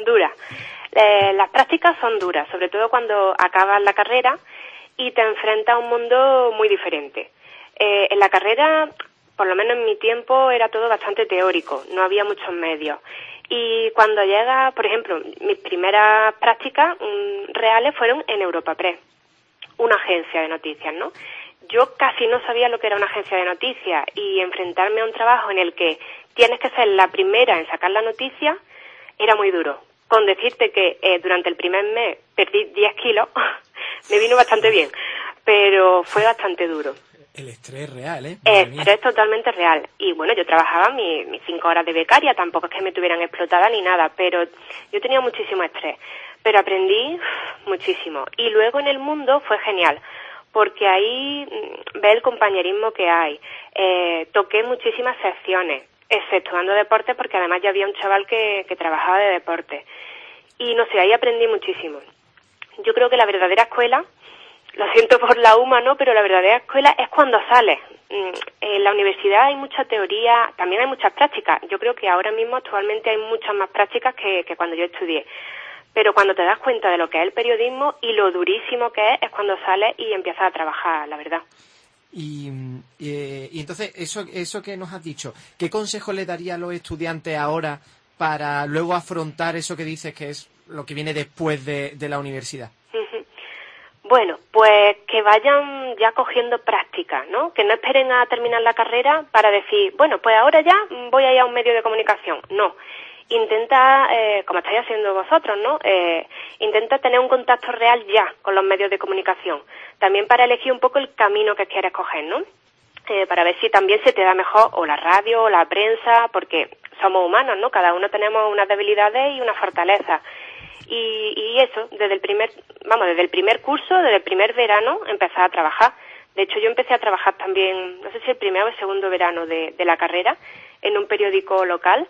Las prácticas son duras, sobre todo cuando acabas la carrera y te enfrentas a un mundo muy diferente. En la carrera, por lo menos en mi tiempo, era todo bastante teórico, no había muchos medios. Y cuando llega, por ejemplo, mis primeras prácticas reales fueron en Europa Press, una agencia de noticias, ¿no? Yo casi no sabía lo que era una agencia de noticias y enfrentarme a un trabajo en el que tienes que ser la primera en sacar la noticia era muy duro. Con decirte que durante el primer mes perdí 10 kilos, me vino bastante bien, pero fue bastante duro. El estrés real, ¿eh? Madre mía. Estrés totalmente real. Y bueno, yo trabajaba mis 5 horas de becaria, tampoco es que me tuvieran explotada ni nada, pero yo tenía muchísimo estrés. Pero aprendí muchísimo. Y luego en el mundo fue genial, porque ahí ve el compañerismo que hay. Toqué muchísimas secciones, exceptuando deportes, porque además ya había un chaval que trabajaba de deporte. Y no sé, ahí aprendí muchísimo. Yo creo que la verdadera escuela, lo siento por la UMA, ¿no? Pero la verdadera escuela es cuando sales. En la universidad hay mucha teoría, también hay muchas prácticas. Yo creo que ahora mismo actualmente hay muchas más prácticas que cuando yo estudié. Pero cuando te das cuenta de lo que es el periodismo y lo durísimo que es cuando sales y empiezas a trabajar, la verdad. Y entonces, eso que nos has dicho, ¿qué consejo le daría a los estudiantes ahora para luego afrontar eso que dices que es lo que viene después de la universidad? Bueno, pues que vayan ya cogiendo práctica, ¿no? Que no esperen a terminar la carrera para decir, bueno, pues ahora ya voy a ir a un medio de comunicación. No. Intenta, como estáis haciendo vosotros, ¿no? Intenta tener un contacto real ya con los medios de comunicación. También para elegir un poco el camino que quieres coger, ¿no? Para ver si también se te da mejor o la radio o la prensa, porque somos humanos, ¿no? Cada uno tenemos unas debilidades y unas fortalezas. Y eso, desde el primer curso, desde el primer verano, empecé a trabajar. De hecho, yo empecé a trabajar también, no sé si el primer o el segundo verano de la carrera, en un periódico local.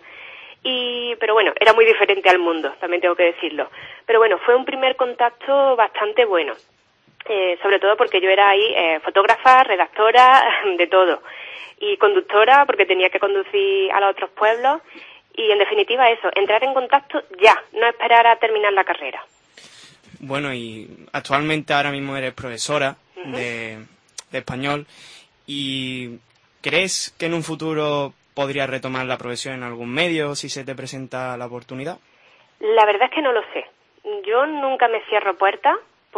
Pero bueno, era muy diferente al mundo, también tengo que decirlo. Pero bueno, fue un primer contacto bastante bueno. Sobre todo porque yo era ahí fotógrafa, redactora, de todo. Y conductora, porque tenía que conducir a los otros pueblos. Y en definitiva eso, entrar en contacto ya, no esperar a terminar la carrera. Bueno, y actualmente ahora mismo eres profesora de español. ¿Y crees que en un futuro podrías retomar la profesión en algún medio si se te presenta la oportunidad? La verdad es que no lo sé. Yo nunca me cierro puertas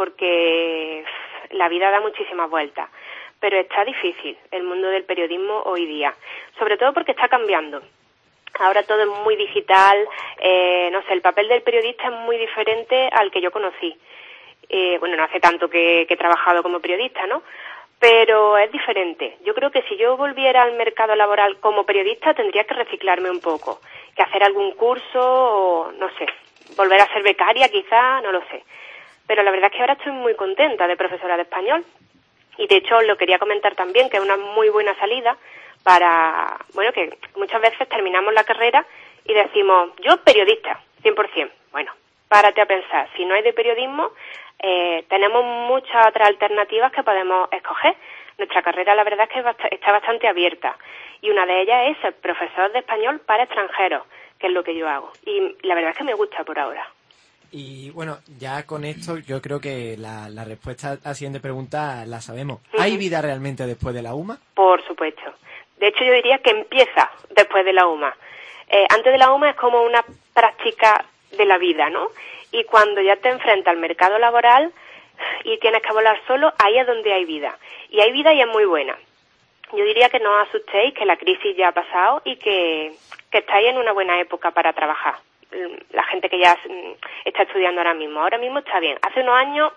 porque la vida da muchísimas vueltas. Pero está difícil el mundo del periodismo hoy día, sobre todo porque está cambiando. Ahora todo es muy digital, no sé, el papel del periodista es muy diferente al que yo conocí. Bueno, no hace tanto que he trabajado como periodista, ¿no? Pero es diferente. Yo creo que si yo volviera al mercado laboral como periodista tendría que reciclarme un poco, que hacer algún curso o, no sé, volver a ser becaria quizá, no lo sé. Pero la verdad es que ahora estoy muy contenta de profesora de español. Y de hecho lo quería comentar también, que es una muy buena salida para, bueno, que muchas veces terminamos la carrera y decimos, yo periodista, 100%. Bueno, párate a pensar, si no hay de periodismo, tenemos muchas otras alternativas que podemos escoger. Nuestra carrera la verdad es que está bastante abierta y una de ellas es ser profesor de español para extranjeros, que es lo que yo hago. Y la verdad es que me gusta por ahora. Y bueno, ya con esto yo creo que la respuesta a la siguiente pregunta la sabemos. ¿Hay vida realmente después de la UMA? Por supuesto. De hecho, yo diría que empieza después de la UMA. Antes de la UMA es como una práctica de la vida, ¿no? Y cuando ya te enfrentas al mercado laboral y tienes que volar solo, ahí es donde hay vida. Y hay vida y es muy buena. Yo diría que no os asustéis, que la crisis ya ha pasado y que estáis en una buena época para trabajar. La gente que ya está estudiando ahora mismo está bien. Hace unos años,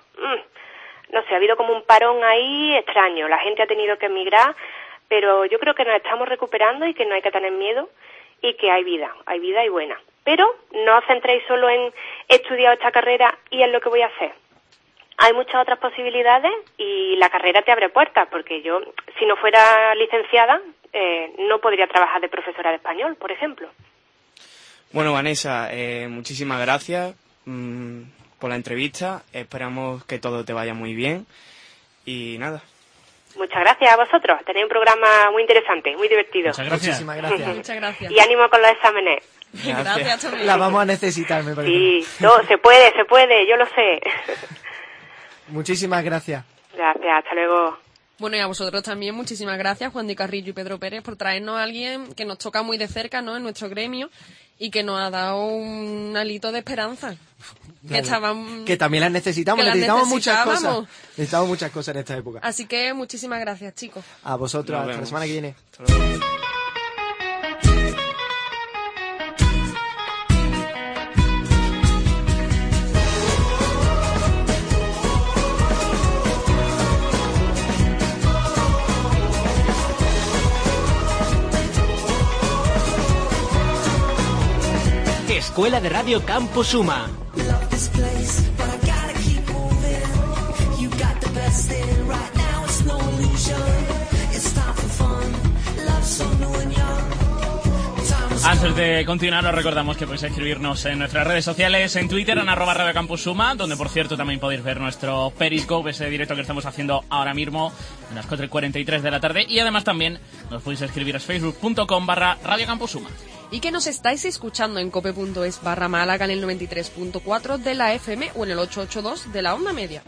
no sé, ha habido como un parón ahí extraño. La gente ha tenido que emigrar, pero yo creo que nos estamos recuperando y que no hay que tener miedo y que hay vida y buena. pero no os centréis solo en he estudiado esta carrera y es lo que voy a hacer. Hay muchas otras posibilidades y la carrera te abre puertas, porque yo, si no fuera licenciada, no podría trabajar de profesora de español, por ejemplo. Bueno, Vanessa, muchísimas gracias por la entrevista. Esperamos que todo te vaya muy bien. Y nada. Muchas gracias a vosotros. Tenéis un programa muy interesante, muy divertido. Muchas gracias. Muchísimas gracias. Muchas gracias. Y ánimo con los exámenes. Gracias también. La vamos a necesitar, me parece. Sí, no, se puede, yo lo sé. Muchísimas gracias. Gracias, hasta luego. Bueno, y a vosotros también muchísimas gracias, Juan de Carrillo y Pedro Pérez, por traernos a alguien que nos toca muy de cerca, ¿no?, en nuestro gremio, y que nos ha dado un alito de esperanza. Que también las necesitamos, que las necesitamos muchas necesitábamos. cosas. Necesitamos muchas cosas en esta época. Así que muchísimas gracias, chicos. A vosotros, Nos hasta la vemos. semana que viene. Escuela de Radio Campus Suma. Antes de continuar, os recordamos que podéis escribirnos en nuestras redes sociales, en Twitter, en @Radio Campus Suma, donde por cierto también podéis ver nuestro Periscope, ese directo que estamos haciendo ahora mismo a las 4:43 de la tarde, y además también nos podéis escribir a facebook.com/Radio Campus Suma. Y que nos estáis escuchando en cope.es/Málaga en el 93.4 de la FM o en el 882 de la onda media.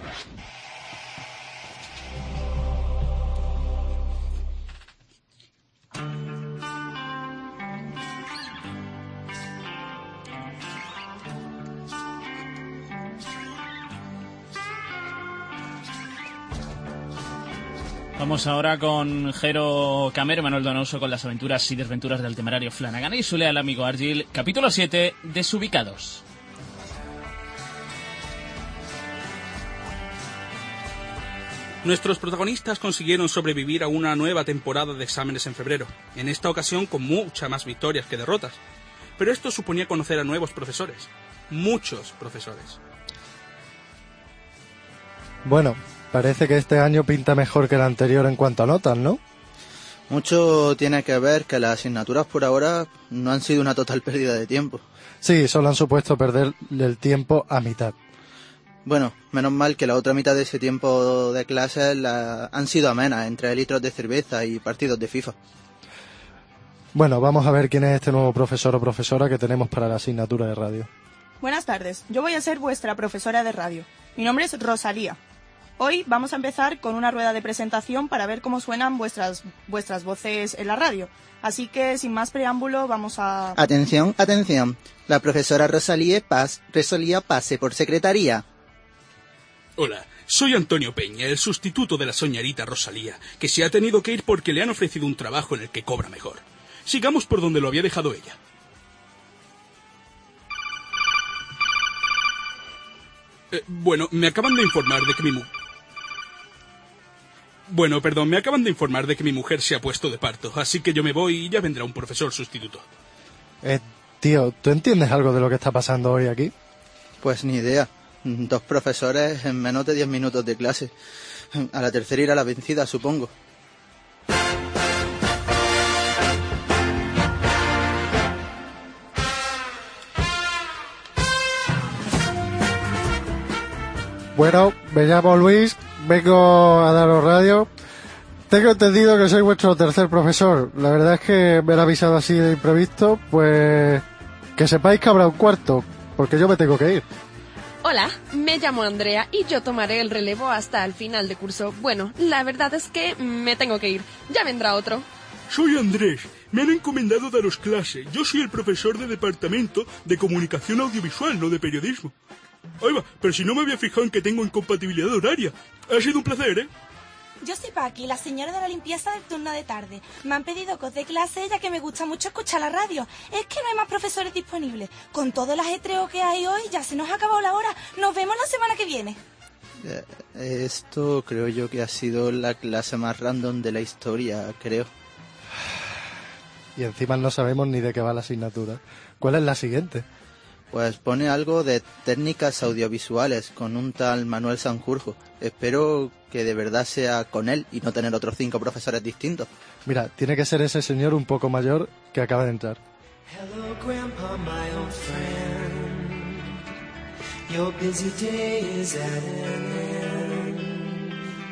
Vamos ahora con Jero Camero, Manuel Donoso, con las aventuras y desventuras del temerario Flanagan y su leal amigo Argyle, capítulo 7, Desubicados. Nuestros protagonistas consiguieron sobrevivir a una nueva temporada de exámenes en febrero, en esta ocasión con muchas más victorias que derrotas. Pero esto suponía conocer a nuevos profesores, muchos profesores. Bueno, parece que este año pinta mejor que el anterior en cuanto a notas, ¿no? Mucho tiene que ver que las asignaturas por ahora no han sido una total pérdida de tiempo. Sí, solo han supuesto perder el tiempo a mitad. Bueno, menos mal que la otra mitad de ese tiempo de clases han sido amenas, entre litros de cerveza y partidos de FIFA. Bueno, vamos a ver quién es este nuevo profesor o profesora que tenemos para la asignatura de radio. Buenas tardes, yo voy a ser vuestra profesora de radio. Mi nombre es Rosalía. Hoy vamos a empezar con una rueda de presentación para ver cómo suenan vuestras voces en la radio. Así que, sin más preámbulo, vamos a... Atención, atención. La profesora Rosalía pase por secretaría. Hola, soy Antonio Peña, el sustituto de la soñarita Rosalía, que se ha tenido que ir porque le han ofrecido un trabajo en el que cobra mejor. Sigamos por donde lo había dejado ella. Bueno, me acaban de informar de que mi mujer se ha puesto de parto, así que yo me voy y ya vendrá un profesor sustituto. Tío, ¿tú entiendes algo de lo que está pasando hoy aquí? Pues ni idea. 2 profesores en menos de 10 minutos de clase. A la tercera irá la vencida, supongo. Bueno, me llamo Luis, vengo a daros radio. Tengo entendido que soy vuestro tercer profesor. La verdad es que me lo he avisado así de imprevisto, pues que sepáis que habrá un cuarto, porque yo me tengo que ir. Hola, me llamo Andrea y yo tomaré el relevo hasta el final de curso. Bueno, la verdad es que me tengo que ir. Ya vendrá otro. Soy Andrés. Me han encomendado daros clase. Yo soy el profesor de departamento de comunicación audiovisual, no de periodismo. Ahí va, pero si no me había fijado en que tengo incompatibilidad horaria. Ha sido un placer, ¿eh? Yo soy Paqui, la señora de la limpieza del turno de tarde. Me han pedido que os dé clase ya que me gusta mucho escuchar la radio. Es que no hay más profesores disponibles. Con todo el ajetreo que hay hoy, ya se nos ha acabado la hora. Nos vemos la semana que viene. Esto creo yo que ha sido la clase más random de la historia, creo. y encima no sabemos ni de qué va la asignatura. ¿Cuál es la siguiente? Pues pone algo de técnicas audiovisuales con un tal Manuel Sanjurjo. Espero que de verdad sea con él y no tener otros 5 profesores distintos. Mira, tiene que ser ese señor un poco mayor que acaba de entrar. Hello, Grandpa, my old friend. Your busy day is at an end.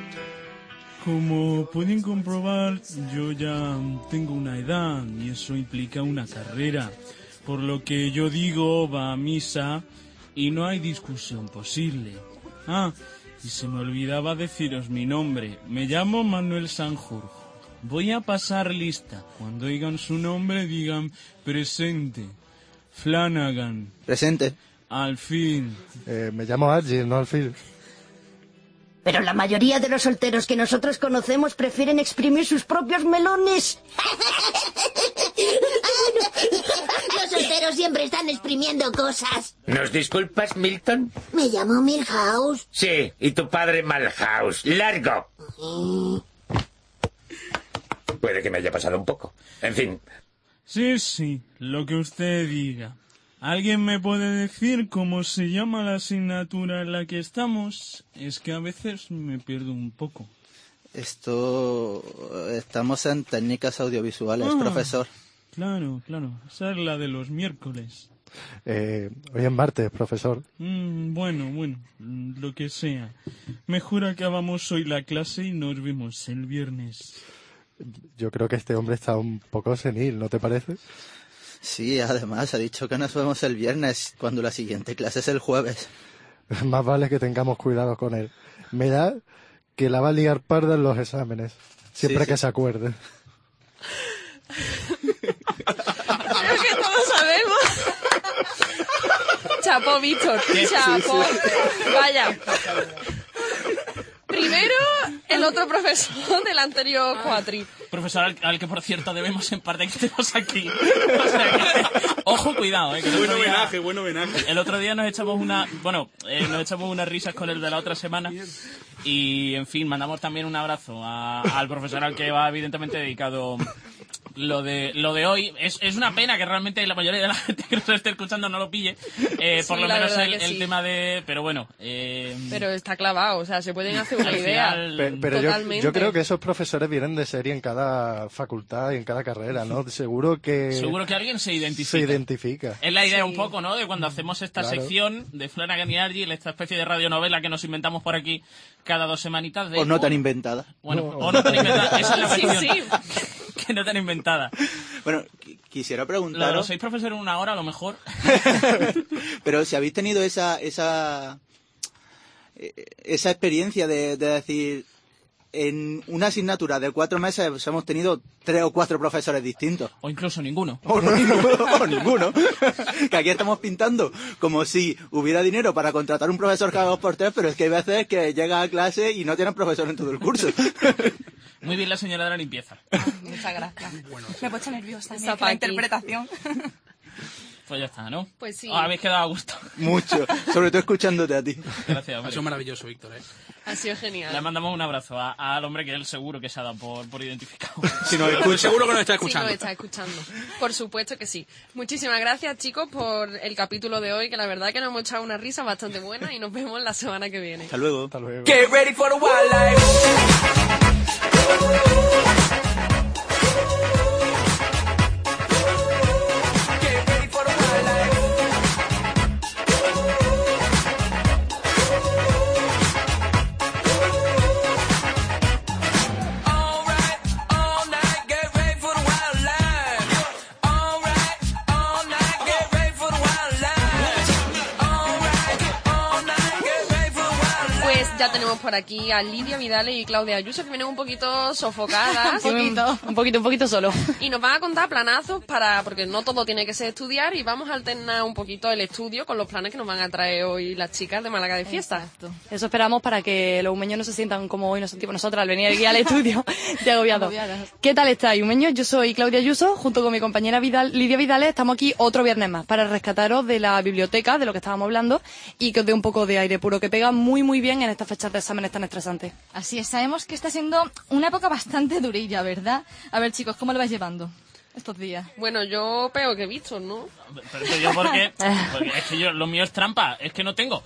Como pueden comprobar, yo ya tengo una edad y eso implica una carrera. Por lo que yo digo, va a misa y no hay discusión posible. Ah, y se me olvidaba deciros mi nombre. Me llamo Manuel Sanjurjo. Voy a pasar lista. Cuando oigan su nombre digan presente. Flanagan. Presente. Al fin. Me llamo Archie, no al fin. Pero la mayoría de los solteros que nosotros conocemos prefieren exprimir sus propios melones. Los solteros siempre están exprimiendo cosas. ¿Nos disculpas, Milton? Me llamo Milhouse. Sí, y tu padre Malhouse. ¡Largo! Puede que me haya pasado un poco. En fin. Sí, lo que usted diga. ¿Alguien me puede decir cómo se llama la asignatura en la que estamos? Es que a veces me pierdo un poco. Estamos en técnicas audiovisuales, profesor. Claro. Esa es la de los miércoles. Hoy es martes, profesor. Bueno, lo que sea. Mejor acabamos hoy la clase y nos vemos el viernes. Yo creo que este hombre está un poco senil, ¿no te parece? Sí, además ha dicho que nos vemos el viernes, cuando la siguiente clase es el jueves. Más vale que tengamos cuidado con él. Me da que la va a liar parda en los exámenes, siempre que se acuerde. Creo que todos sabemos. Chapó, Víctor. Chapó. Vaya. Primero, el otro profesor del anterior cuatri. Profesor al que, por cierto, debemos en parte que estemos aquí. O sea que, ojo, cuidado, que buen homenaje. El otro día nos echamos unas risas con el de la otra semana. Y, en fin, mandamos también un abrazo al profesor al que va evidentemente dedicado lo de hoy. Es una pena que realmente la mayoría de la gente que nos esté escuchando no lo pille. Por lo menos el tema de... Pero bueno... Pero está clavado, o sea, se pueden hacer una idea. Pero yo creo que esos profesores vienen de serie en cada facultad y en cada carrera, ¿no? Seguro que alguien se identifica. Es la idea un poco, ¿no? De cuando hacemos esta sección de Flanagan y Argy, esta especie de radionovela que nos inventamos por aquí cada 2 semanitas. O no tan inventada. Bueno, o no tan inventada. Esa es la cuestión. Sí. Que no tan inventada. Bueno, quisiera preguntaros... Lo sois profesor en 1 hora, a lo mejor. Pero si habéis tenido esa experiencia de decir... En una asignatura de 4 meses hemos tenido 3 o 4 profesores distintos. O incluso ninguno. O ninguno. Que aquí estamos pintando como si hubiera dinero para contratar un profesor cada 2 por 3, pero es que hay veces que llega a clase y no tienen profesor en todo el curso. Muy bien la señora de la limpieza. Muchas gracias. Me he puesto nerviosa Está la interpretación. Pues ya está, ¿no? Pues sí. Habéis quedado a gusto. Mucho, sobre todo escuchándote a ti. Gracias, hombre. Ha sido maravilloso, Víctor, Ha sido genial. Le mandamos un abrazo al hombre que él seguro que se ha dado por identificado. Si no, seguro que nos está escuchando. Sí, nos está escuchando. Por supuesto que sí. Muchísimas gracias, chicos, por el capítulo de hoy, que la verdad que nos hemos echado una risa bastante buena y nos vemos la semana que viene. Hasta luego. Get ready for the wildlife. Ya tenemos por aquí a Lidia Vidales y Claudia Ayuso, que vienen un poquito sofocadas. un poquito solo. Y nos van a contar planazos porque no todo tiene que ser estudiar, y vamos a alternar un poquito el estudio con los planes que nos van a traer hoy las chicas de Málaga de Fiesta. Exacto. Eso esperamos para que los humeños no se sientan como hoy nos sentimos nosotras al venir aquí al estudio de agobiados. ¿Qué tal estáis, humeños? Yo soy Claudia Ayuso, junto con mi compañera Lidia Vidales, estamos aquí otro viernes más para rescataros de la biblioteca, de lo que estábamos hablando, y que os dé un poco de aire puro, que pega muy muy bien en estas fechas de exámenes tan estresantes. Así es, sabemos que está siendo una época bastante durilla, ¿verdad? A ver, chicos, ¿cómo lo vais llevando? estos días? Bueno, yo peor que he visto, ¿no? Pero eso yo porque es que lo mío es trampa, es que no tengo.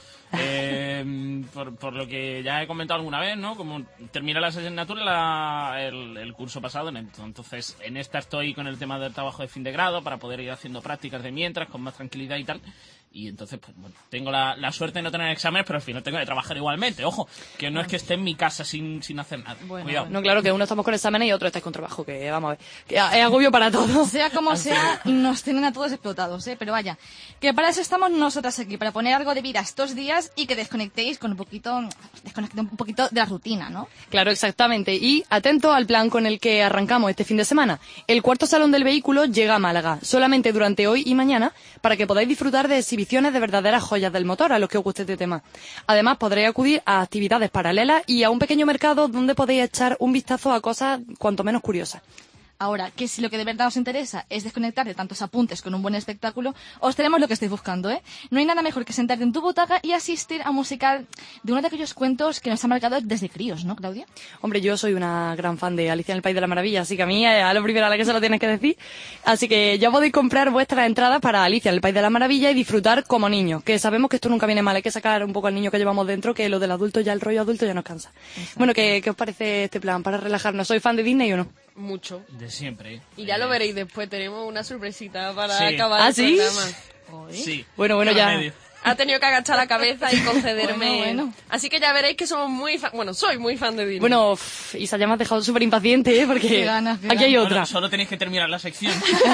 Por lo que ya he comentado alguna vez, ¿no? Como terminé las asignaturas el curso pasado, entonces en esta estoy con el tema del trabajo de fin de grado para poder ir haciendo prácticas de mientras, con más tranquilidad y tal. Y entonces, pues bueno, tengo la suerte de no tener exámenes, pero al final tengo que trabajar igualmente. Ojo, que no es que esté en mi casa sin hacer nada. Cuidado. No, claro, que uno estamos con exámenes y otro estáis con trabajo, que vamos a ver. Que es agobio para todos. Sea como sea, nos tienen a todos explotados, pero vaya. Que para eso estamos nosotras aquí, para poner algo de vida estos días y que desconectéis un poquito de la rutina, ¿no? Claro, exactamente. Y atento al plan con el que arrancamos este fin de semana. El cuarto salón del vehículo llega a Málaga, solamente durante hoy y mañana, para que podáis disfrutar de exhibiciones de verdaderas joyas del motor a los que os guste este tema. Además, podréis acudir a actividades paralelas y a un pequeño mercado donde podéis echar un vistazo a cosas cuanto menos curiosas. Ahora, que si lo que de verdad os interesa es desconectar de tantos apuntes con un buen espectáculo, os tenemos lo que estáis buscando, ¿eh? No hay nada mejor que sentarte en tu butaca y asistir a un musical de uno de aquellos cuentos que nos ha marcado desde críos, ¿no, Claudia? Hombre, yo soy una gran fan de Alicia en el País de la Maravilla, así que a mí, a lo primero a la que se lo tienes que decir. Así que ya podéis comprar vuestras entradas para Alicia en el País de la Maravilla y disfrutar como niños, que sabemos que esto nunca viene mal, hay que sacar un poco al niño que llevamos dentro, que lo del adulto ya, el rollo adulto ya nos cansa. Exacto. Bueno, ¿qué os parece este plan para relajarnos? ¿Sois fan de Disney o no? Mucho. De siempre. Y ya lo veréis después, tenemos una sorpresita para Sí. acabar el ¿sí? programa. Sí. Bueno, ya. Ha tenido que agachar la cabeza y concederme. Bueno. Así que ya veréis que somos muy fan. Bueno, soy muy fan de Disney. Bueno, Isa, ya me has dejado súper impaciente, porque Qué ganas. aquí hay otra. Bueno, solo tenéis que terminar la sección.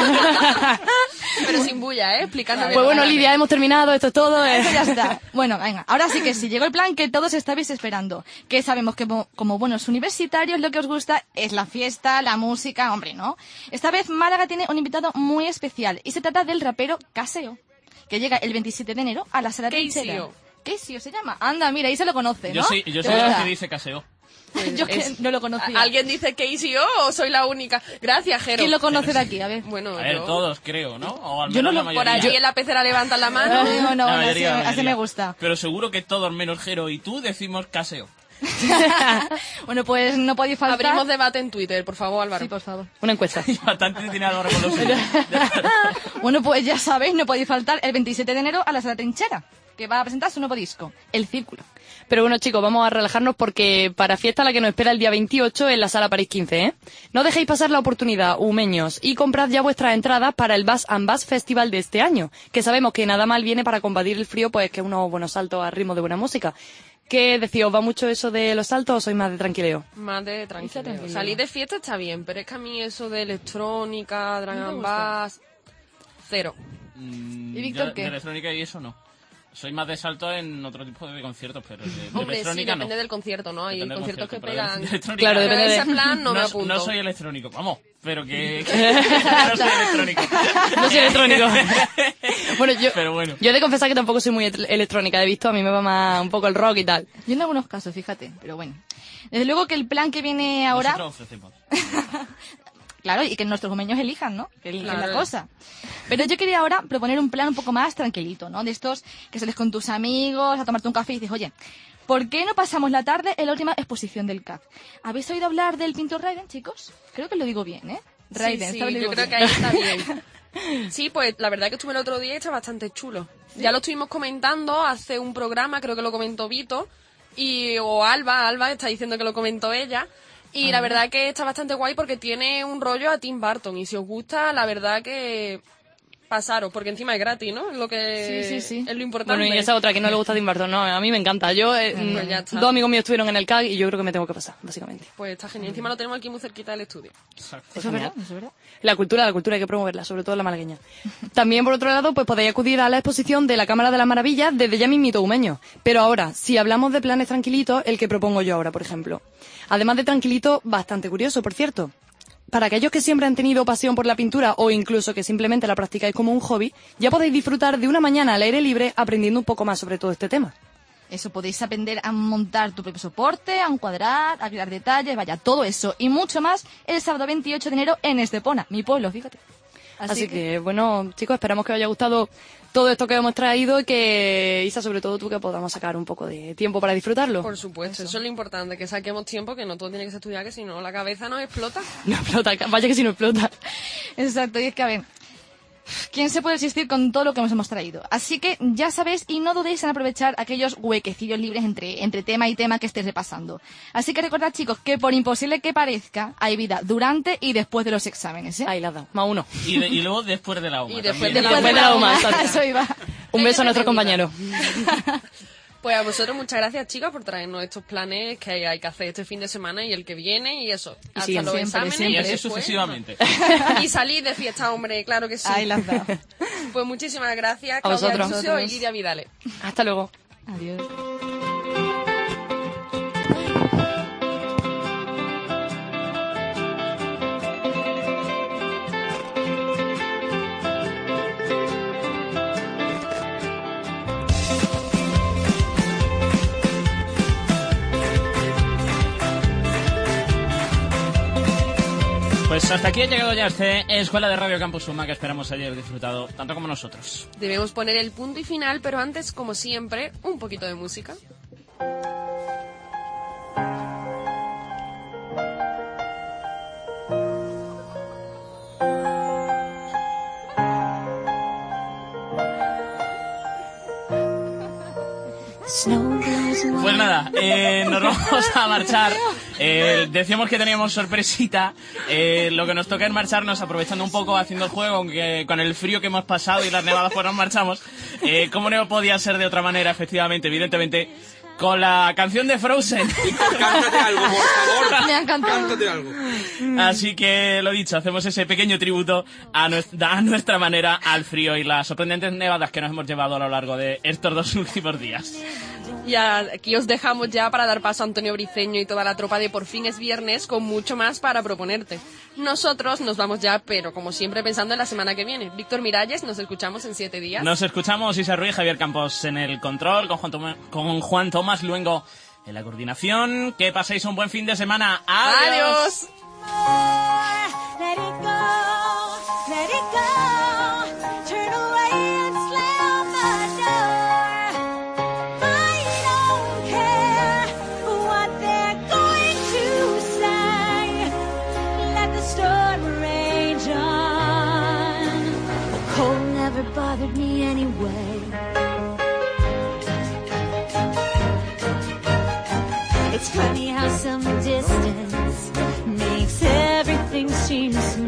Pero sin bulla, explicando. Pues bueno, Lidia, hemos terminado, esto es todo. Eso ya está. Bueno, venga, ahora sí que sí, llegó el plan que todos estabais esperando. Que sabemos que como buenos universitarios lo que os gusta es la fiesta, la música, hombre, ¿no? Esta vez Málaga tiene un invitado muy especial y se trata del rapero Caseo, que llega el 27 de enero a la sala de Trinchera. Caseo se llama. Anda, mira, ahí se lo conoce, ¿no? Yo soy el que dice Caseo. Yo que no lo conocía. ¿Alguien dice Casey o soy la única? Gracias, Jero. ¿Quién lo conoce de aquí? A ver. Bueno, A ver, todos creo, ¿no? O al menos Yo no la lo- mayoría. por allí en la pecera levantan la mano. No, La mayoría, así me gusta. Pero seguro que todos menos Jero y tú decimos Caseo. Bueno, pues no podéis faltar. Abrimos debate en Twitter, por favor, Álvaro. Sí, por favor. Una encuesta. Bastante tiene algo reconocido. Bueno, pues ya sabéis, no podéis faltar el 27 de enero a la sala Trinchera, que va a presentar su nuevo disco, El Círculo. Pero bueno, chicos, vamos a relajarnos porque para fiesta la que nos espera el día 28 en la Sala París 15, ¿eh? No dejéis pasar la oportunidad, humeños, y comprad ya vuestras entradas para el Bass and Bass Festival de este año, que sabemos que nada mal viene para combatir el frío, pues que unos buenos saltos a ritmo de buena música. ¿Qué decís? ¿Os va mucho eso de los saltos o sois más de tranquileo? Más de tranquilo. Salir de fiesta está bien, pero es que a mí eso de electrónica, Drum and Bass, cero. ¿Y Víctor qué? De electrónica y eso no. Soy más de salto en otro tipo de conciertos, pero de Hombre, sí, electrónica depende no. del concierto, ¿no? Hay Depende del conciertos que concierto, pero pegan. de electrónica Claro, Pero depende de de- ese plan no me apunto. No soy electrónico, vamos, pero que no soy electrónico. No soy electrónico. Bueno, Pero bueno. yo he de confesar que tampoco soy muy electrónica. He visto, a mí me va más un poco el rock y tal. Yo en algunos casos, fíjate, pero bueno. Desde luego que el plan que viene ahora... Nosotros ofrecemos. Claro, y que nuestros gomeños elijan, ¿no? Que elijan Claro. la cosa. Pero yo quería ahora proponer un plan un poco más tranquilito, ¿no? De estos que sales con tus amigos a tomarte un café y dices, oye, ¿por qué no pasamos la tarde en la última exposición del CAF? ¿Habéis oído hablar del pintor Raiden, chicos? Creo que lo digo bien, ¿eh? Raiden, Sí, esta vez lo yo digo creo bien. que ahí está bien. Sí, pues la verdad que estuve el otro día y está bastante chulo. Ya lo estuvimos comentando hace un programa, creo que lo comentó Vito, o Alba está diciendo que lo comentó ella. Y la verdad que está bastante guay porque tiene un rollo a Tim Burton. Y si os gusta, la verdad que pasaros, porque encima es gratis, ¿no? Es lo que Sí. es lo importante. Bueno, y esa otra que no le gusta a Tim Burton, no, a mí me encanta. Yo, Pues ya está. dos amigos míos estuvieron en el CAG y yo creo que me tengo que pasar, básicamente. Pues está genial. Encima lo tenemos aquí muy cerquita del estudio. Eso es verdad, eso es verdad. La cultura hay que promoverla, sobre todo la malagueña. También, por otro lado, pues podéis acudir a la exposición de la Cámara de las Maravillas desde ya mismito Umeño. Pero ahora, si hablamos de planes tranquilitos, el que propongo yo ahora, por ejemplo. Además de tranquilito, bastante curioso, por cierto. Para aquellos que siempre han tenido pasión por la pintura o incluso que simplemente la practicáis como un hobby, ya podéis disfrutar de una mañana al aire libre aprendiendo un poco más sobre todo este tema. Eso, podéis aprender a montar tu propio soporte, a encuadrar, a crear detalles, vaya, todo eso y mucho más el sábado 28 de enero en Estepona, mi pueblo, fíjate. Así que, bueno, chicos, esperamos que os haya gustado todo esto que hemos traído y que, Isa, sobre todo tú, que podamos sacar un poco de tiempo para disfrutarlo. Por supuesto, eso es lo importante, que saquemos tiempo, que no todo tiene que ser estudiar, que si no la cabeza nos explota. No explota, vaya que si no explota. Exacto, y es que, a ver, ¿quién se puede resistir con todo lo que nos hemos traído? Así que ya sabéis y no dudéis en aprovechar aquellos huequecillos libres entre tema y tema que estéis repasando. Así que recordad, chicos, que por imposible que parezca, hay vida durante y después de los exámenes, ¿eh? Ahí la has dado, más uno. Y luego después de la UMA. Y después también. de la UMA, exacto. Eso iba. Un beso a nuestro compañero. Pues a vosotros muchas gracias, chicas, por traernos estos planes que hay que hacer este fin de semana y el que viene y eso. Y Hasta siguen los siempre, exámenes. Y así después, sucesivamente. Y salir de fiesta, hombre, claro que sí. Ahí las has dado. Pues muchísimas gracias, A Claudia vosotros. Lucio y Lidia Vidales. Hasta luego. Adiós. Pues hasta aquí ha llegado ya este Escuela de Radio Campus Suma, que esperamos hayáis disfrutado tanto como nosotros. Debemos poner el punto y final, pero antes, como siempre, un poquito de música. Pues nada, nos vamos a marchar. Decíamos que teníamos sorpresita. Lo que nos toca es marcharnos aprovechando un poco, haciendo el juego, aunque con el frío que hemos pasado y las nevadas pues nos marchamos. ¿Cómo no podía ser de otra manera? Efectivamente, evidentemente, con la canción de Frozen. Cántate algo, por favor. Me ha encantado. Cántate algo. Así que, lo dicho, hacemos ese pequeño tributo a nuestra manera al frío y las sorprendentes nevadas que nos hemos llevado a lo largo de estos 2 últimos días. Y aquí os dejamos ya para dar paso a Antonio Briceño y toda la tropa de Por fin es viernes con mucho más para proponerte. Nosotros nos vamos ya, pero como siempre pensando en la semana que viene. Víctor Miralles, nos escuchamos en 7 días. Nos escuchamos, Isa Ruiz, Javier Campos en el control, con Juan Tomás Luengo en la coordinación. Que paséis un buen fin de semana. ¡Adiós! Let it go, let it go. Turn away and slam the door. I don't care what they're going to say. Let the storm rage on. The cold never bothered me anyway. It's funny how some distance makes everything seem small.